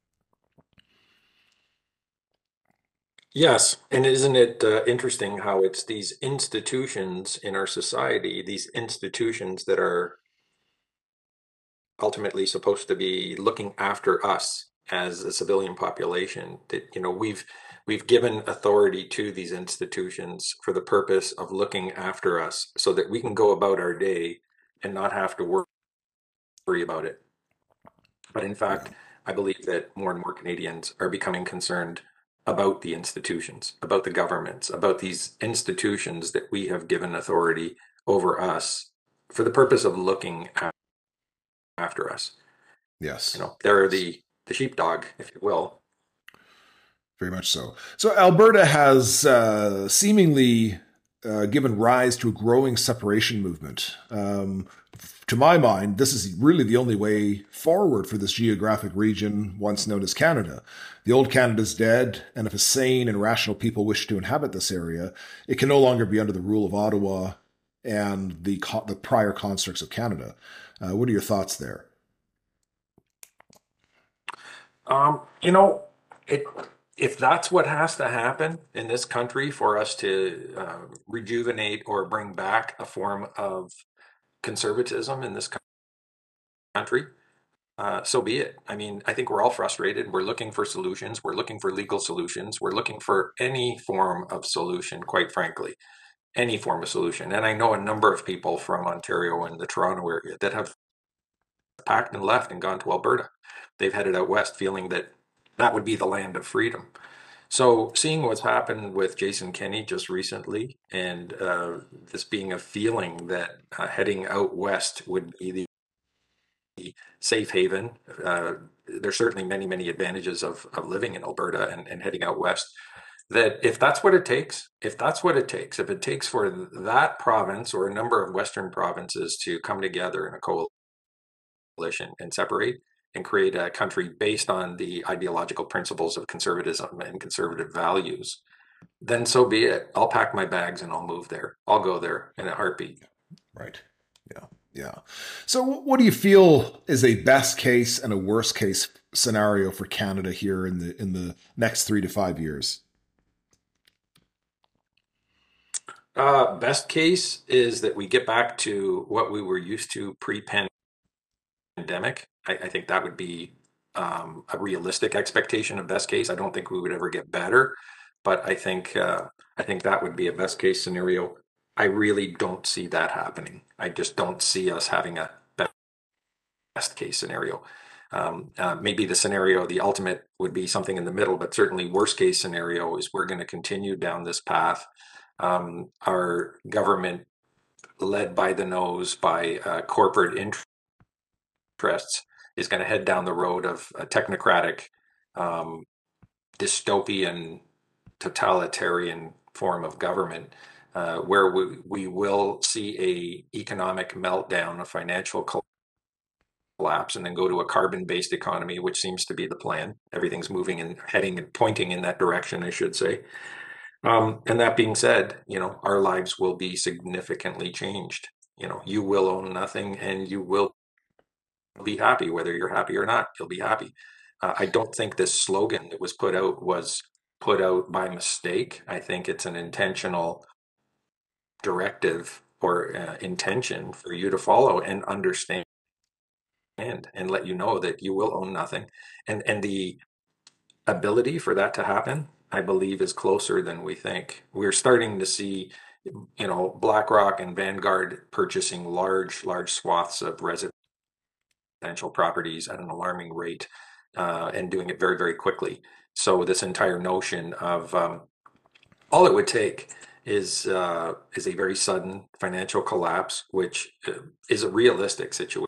Yes, and isn't it uh, interesting how it's these institutions in our society, these institutions that are ultimately supposed to be looking after us as a civilian population, that you know we've we've given authority to these institutions for the purpose of looking after us so that we can go about our day and not have to wor- worry about it. But in
Yeah.
fact, I believe that more and more Canadians are becoming concerned about the institutions, about the governments, about these institutions that we have given authority over us for the purpose of looking a- after us. You
Yes.
know, they're
Yes.
the the sheepdog, if you will.
Very much so. So Alberta has uh, seemingly uh, given rise to a growing separation movement. Um, to my mind, this is really the only way forward for this geographic region once known as Canada. The old Canada's dead, and if a sane and rational people wish to inhabit this area, it can no longer be under the rule of Ottawa and the co- the prior constructs of Canada. Uh, what are your thoughts there?
Um, you know, it if that's what has to happen in this country for us to uh, rejuvenate or bring back a form of conservatism in this country, uh, so be it. I mean, I think we're all frustrated. We're looking for solutions. We're looking for legal solutions. We're looking for any form of solution, quite frankly, any form of solution. And I know a number of people from Ontario and the Toronto area that have packed and left and gone to Alberta. They've headed out west feeling that that would be the land of freedom. So, seeing what's happened with Jason Kenney just recently, and uh, this being a feeling that uh, heading out west would be the safe haven. Uh, there's certainly many, many advantages of, of living in Alberta and, and heading out west. That if that's what it takes, if that's what it takes, if it takes for that province or a number of Western provinces to come together in a coalition and separate and create a country based on the ideological principles of conservatism and conservative values, then so be it. I'll pack my bags and I'll move there. I'll go there in a heartbeat.
Right. Yeah. Yeah. So, what do you feel is a best case and a worst case scenario for Canada here in the in the next three to five years?
Uh, best case is that we get back to what we were used to pre-pandemic. I, I think that would be um, a realistic expectation of best case. I don't think we would ever get better, but I think uh, I think that would be a best case scenario. I really don't see that happening. I just don't see us having a best case scenario. Um, uh, maybe the scenario, the ultimate would be something in the middle, but certainly worst case scenario is we're going to continue down this path. Um, our government, led by the nose by uh, corporate interests, is going to head down the road of a technocratic, um, dystopian, totalitarian form of government, uh, where we, we will see a economic meltdown, a financial collapse, and then go to a carbon-based economy, which seems to be the plan. Everything's moving and heading and pointing in that direction, I should say. Um, and that being said, you know, our lives will be significantly changed. You know, you will own nothing and you will be happy, whether you're happy or not, you'll be happy. Uh, I don't think this slogan that was put out was put out by mistake. I think it's an intentional directive or uh, intention for you to follow and understand and let you know that you will own nothing. And and the ability for that to happen, I believe, is closer than we think. We're starting to see, you know, BlackRock and Vanguard purchasing large, large swaths of residential properties at an alarming rate, uh, and doing it very, very quickly. So this entire notion of um, all it would take is uh, is a very sudden financial collapse, which uh, is a realistic situation,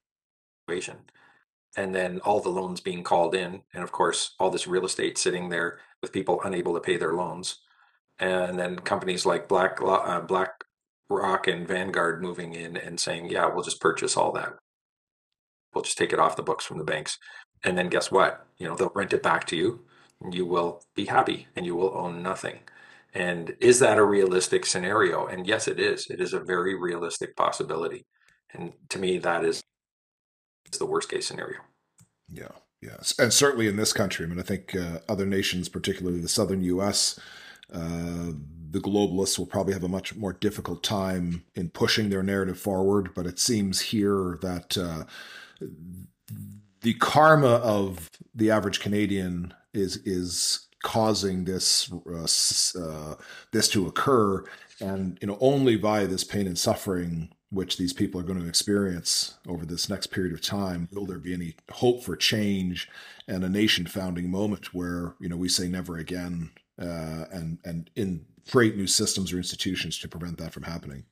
and then all the loans being called in, and of course all this real estate sitting there with people unable to pay their loans, and then companies like Black uh, Black Rock and Vanguard moving in and saying, "Yeah, we'll just purchase all that. We'll just take it off the books from the banks." And then guess what? You know, they'll rent it back to you. you will be happy and you will own nothing. And is that a realistic scenario? And yes, it is. It is a very realistic possibility. And to me, that is the worst case scenario.
Yeah, yes, and certainly in this country. I mean, I think uh, other nations, particularly the southern U S, uh, the globalists will probably have a much more difficult time in pushing their narrative forward. But it seems here that uh, the karma of the average Canadian is is causing this uh, uh, this to occur, and you know only via this pain and suffering which these people are going to experience over this next period of time will there be any hope for change and a nation founding moment where you know we say never again, uh, and and in create new systems or institutions to prevent that from happening.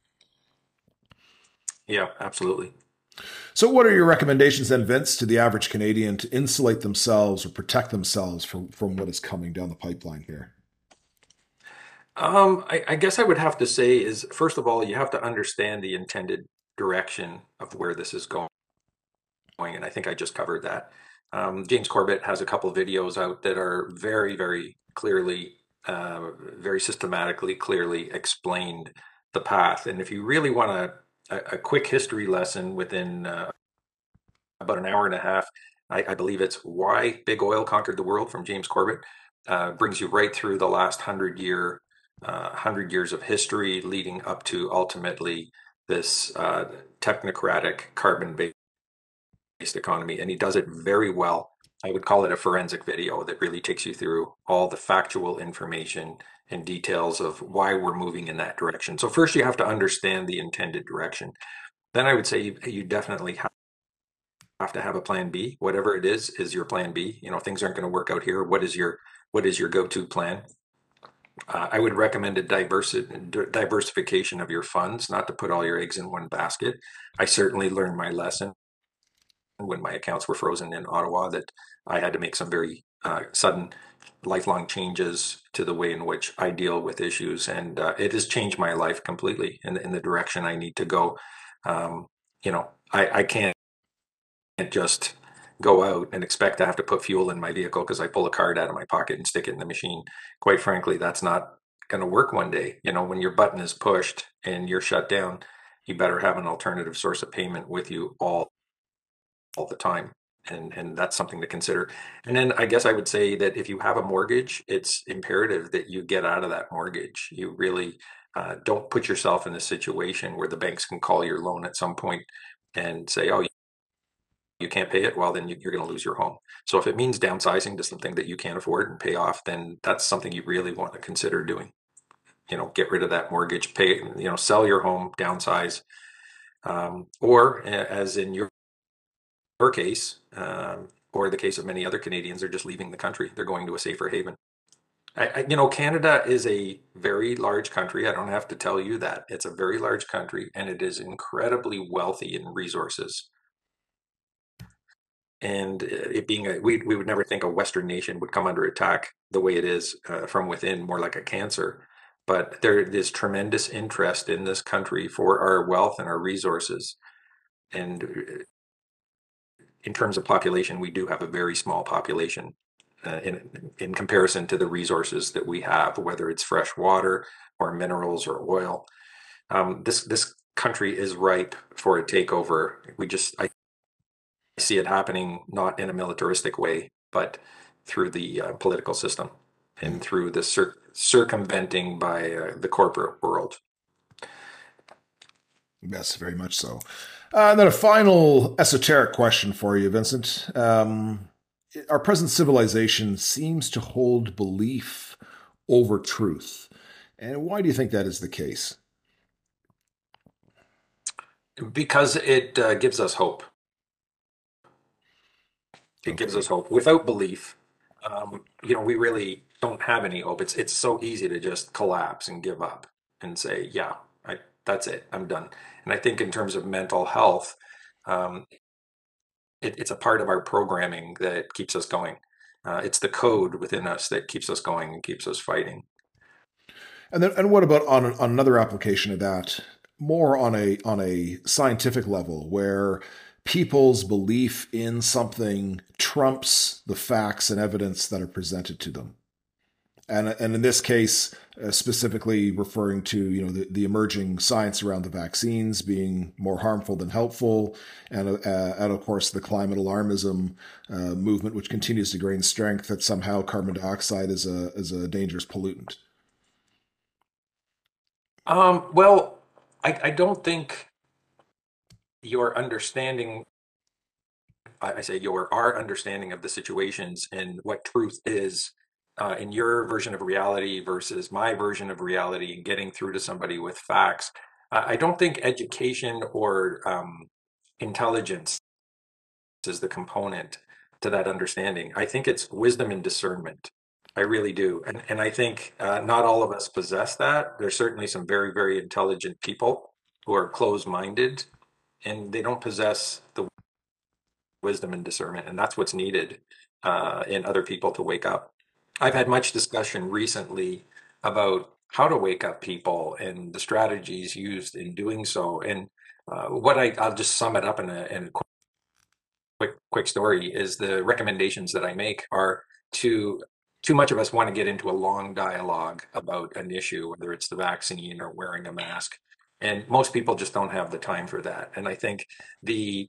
Yeah, absolutely.
So, what are your recommendations then, Vince, to the average Canadian to insulate themselves or protect themselves from, from what is coming down the pipeline here?
Um, I, I guess I would have to say is, first of all, you have to understand the intended direction of where this is going. And I think I just covered that. Um, James Corbett has a couple of videos out that are very, very clearly, uh, very systematically, clearly explained the path. And if you really want a, a, a quick history lesson within uh, about an hour and a half, I, I believe it's Why Big Oil Conquered the World from James Corbett. Uh, brings you right through the last hundred year, uh, hundred years of history, leading up to ultimately this uh, technocratic carbon-based economy, and he does it very well. I would call it a forensic video that really takes you through all the factual information and details of why we're moving in that direction. So first you have to understand the intended direction. Then I would say you, you definitely have to have a plan B. Whatever it is, is your plan B. You know, things aren't going to work out here. What is your what is your go-to plan? Uh, I would recommend a diversi- diversification of your funds, not to put all your eggs in one basket. I certainly learned my lesson when my accounts were frozen in Ottawa that I had to make some very uh, sudden lifelong changes to the way in which I deal with issues. And uh, it has changed my life completely in, in the direction I need to go. Um, you know, I, I can't just go out and expect to have to put fuel in my vehicle because I pull a card out of my pocket and stick it in the machine. Quite frankly, that's not going to work one day. You know, when your button is pushed and you're shut down, you better have an alternative source of payment with you all all the time. And, and that's something to consider. And then I guess I would say that if you have a mortgage, it's imperative that you get out of that mortgage. You really uh, don't put yourself in a situation where the banks can call your loan at some point and say, oh, you can't pay it. Well, then you, you're going to lose your home. So if it means downsizing to something that you can't afford and pay off, then that's something you really want to consider doing. You know, get rid of that mortgage, pay, you know, sell your home, downsize. Um, or as in your her case, um, or the case of many other Canadians, they're just leaving the country. They're going to a safer haven. I, I, you know, Canada is a very large country. I don't have to tell you that. It's a very large country, and it is incredibly wealthy in resources. And uh, it being a, we, we would never think a Western nation would come under attack the way it is uh, from within, more like a cancer. But there is tremendous interest in this country for our wealth and our resources. And uh, in terms of population, we do have a very small population uh, in in comparison to the resources that we have, whether it's fresh water or minerals or oil. Um, this this country is ripe for a takeover. We just I see it happening not in a militaristic way, but through the uh, political system and
Mm.
through the cir- circumventing by uh, the corporate world.
Yes, very much so. Uh, and then a final esoteric question for you, Vincent. Um, our present civilization seems to hold belief over truth. And why do you think that is the case?
Because it uh, gives us hope. It gives
Okay.
us hope. Without belief, um, you know, we really don't have any hope. It's it's so easy to just collapse and give up and say, yeah, I, that's it, I'm done. And I think in terms of mental health, um, it, it's a part of our programming that keeps us going. Uh, it's the code within us that keeps us going and keeps us fighting.
And then, and what about on, on another application of that, more on a on a scientific level, where people's belief in something trumps the facts and evidence that are presented to them. And, and in this case, uh, specifically referring to, you know, the, the emerging science around the vaccines being more harmful than helpful, and, uh, and of course, the climate alarmism uh, movement, which continues to gain strength, that somehow carbon dioxide is a is a dangerous pollutant.
Um, well, I, I don't think your understanding, I I say your our understanding of the situations and what truth is uh, in your version of reality versus my version of reality and getting through to somebody with facts. I I don't think education or um, intelligence is the component to that understanding. I think it's wisdom and discernment. I really do. And, and I think uh, not all of us possess that. There's certainly some very, very intelligent people who are closed-minded and they don't possess the wisdom and discernment. And that's what's needed uh, in other people to wake up. I've had much discussion recently about how to wake up people and the strategies used in doing so. And uh, what I, I'll just sum it up in a, in a quick quick story is the recommendations that I make are to too much of us want to get into a long dialogue about an issue, whether it's the vaccine or wearing a mask. And most people just don't have the time for that. And I think the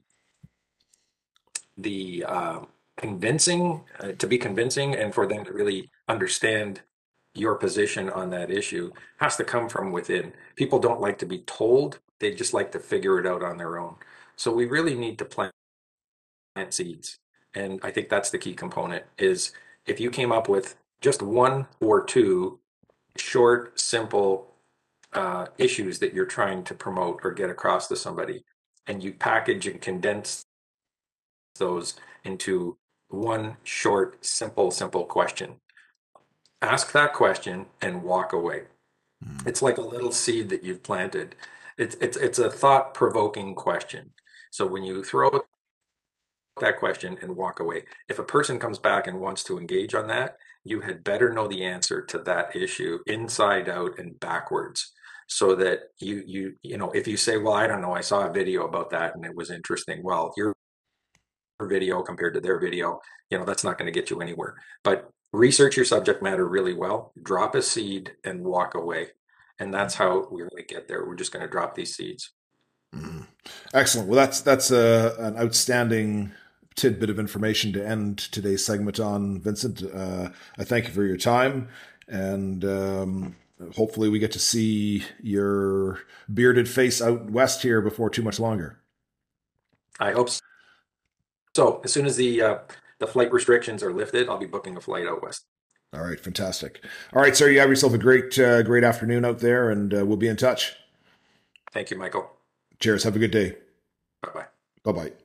the uh, convincing uh, to be convincing and for them to really understand your position on that issue has to come from within. People don't like to be told, they just like to figure it out on their own. So we really need to plant plant seeds. And I think that's the key component is if you came up with just one or two short, simple uh, issues that you're trying to promote or get across to somebody, and you package and condense those into one short, simple, simple question. Ask that question and walk away.
Mm.
It's like a little seed that you've planted. It's it's it's a thought-provoking question. So when you throw that question and walk away, if a person comes back and wants to engage on that, you had better know the answer to that issue inside out and backwards. So that you you you know, if you say, well, I don't know, I saw a video about that and it was interesting. Well, your video compared to their video, you know, that's not going to get you anywhere. But research your subject matter really well, drop a seed and walk away. And that's how we're going to get there. We're just going to drop these seeds.
Mm. Excellent. Well, that's that's a, an outstanding tidbit of information to end today's segment on, Vincent. Uh, I thank you for your time, and um, hopefully we get to see your bearded face out west here before too much longer.
I hope so. So as soon as the uh, the flight restrictions are lifted, I'll be booking a flight out west.
All right, fantastic. All right, sir, you have yourself a great uh, great afternoon out there, and uh, we'll be in touch.
Thank you, Michael.
Cheers. Have a good day.
Bye bye.
Bye bye.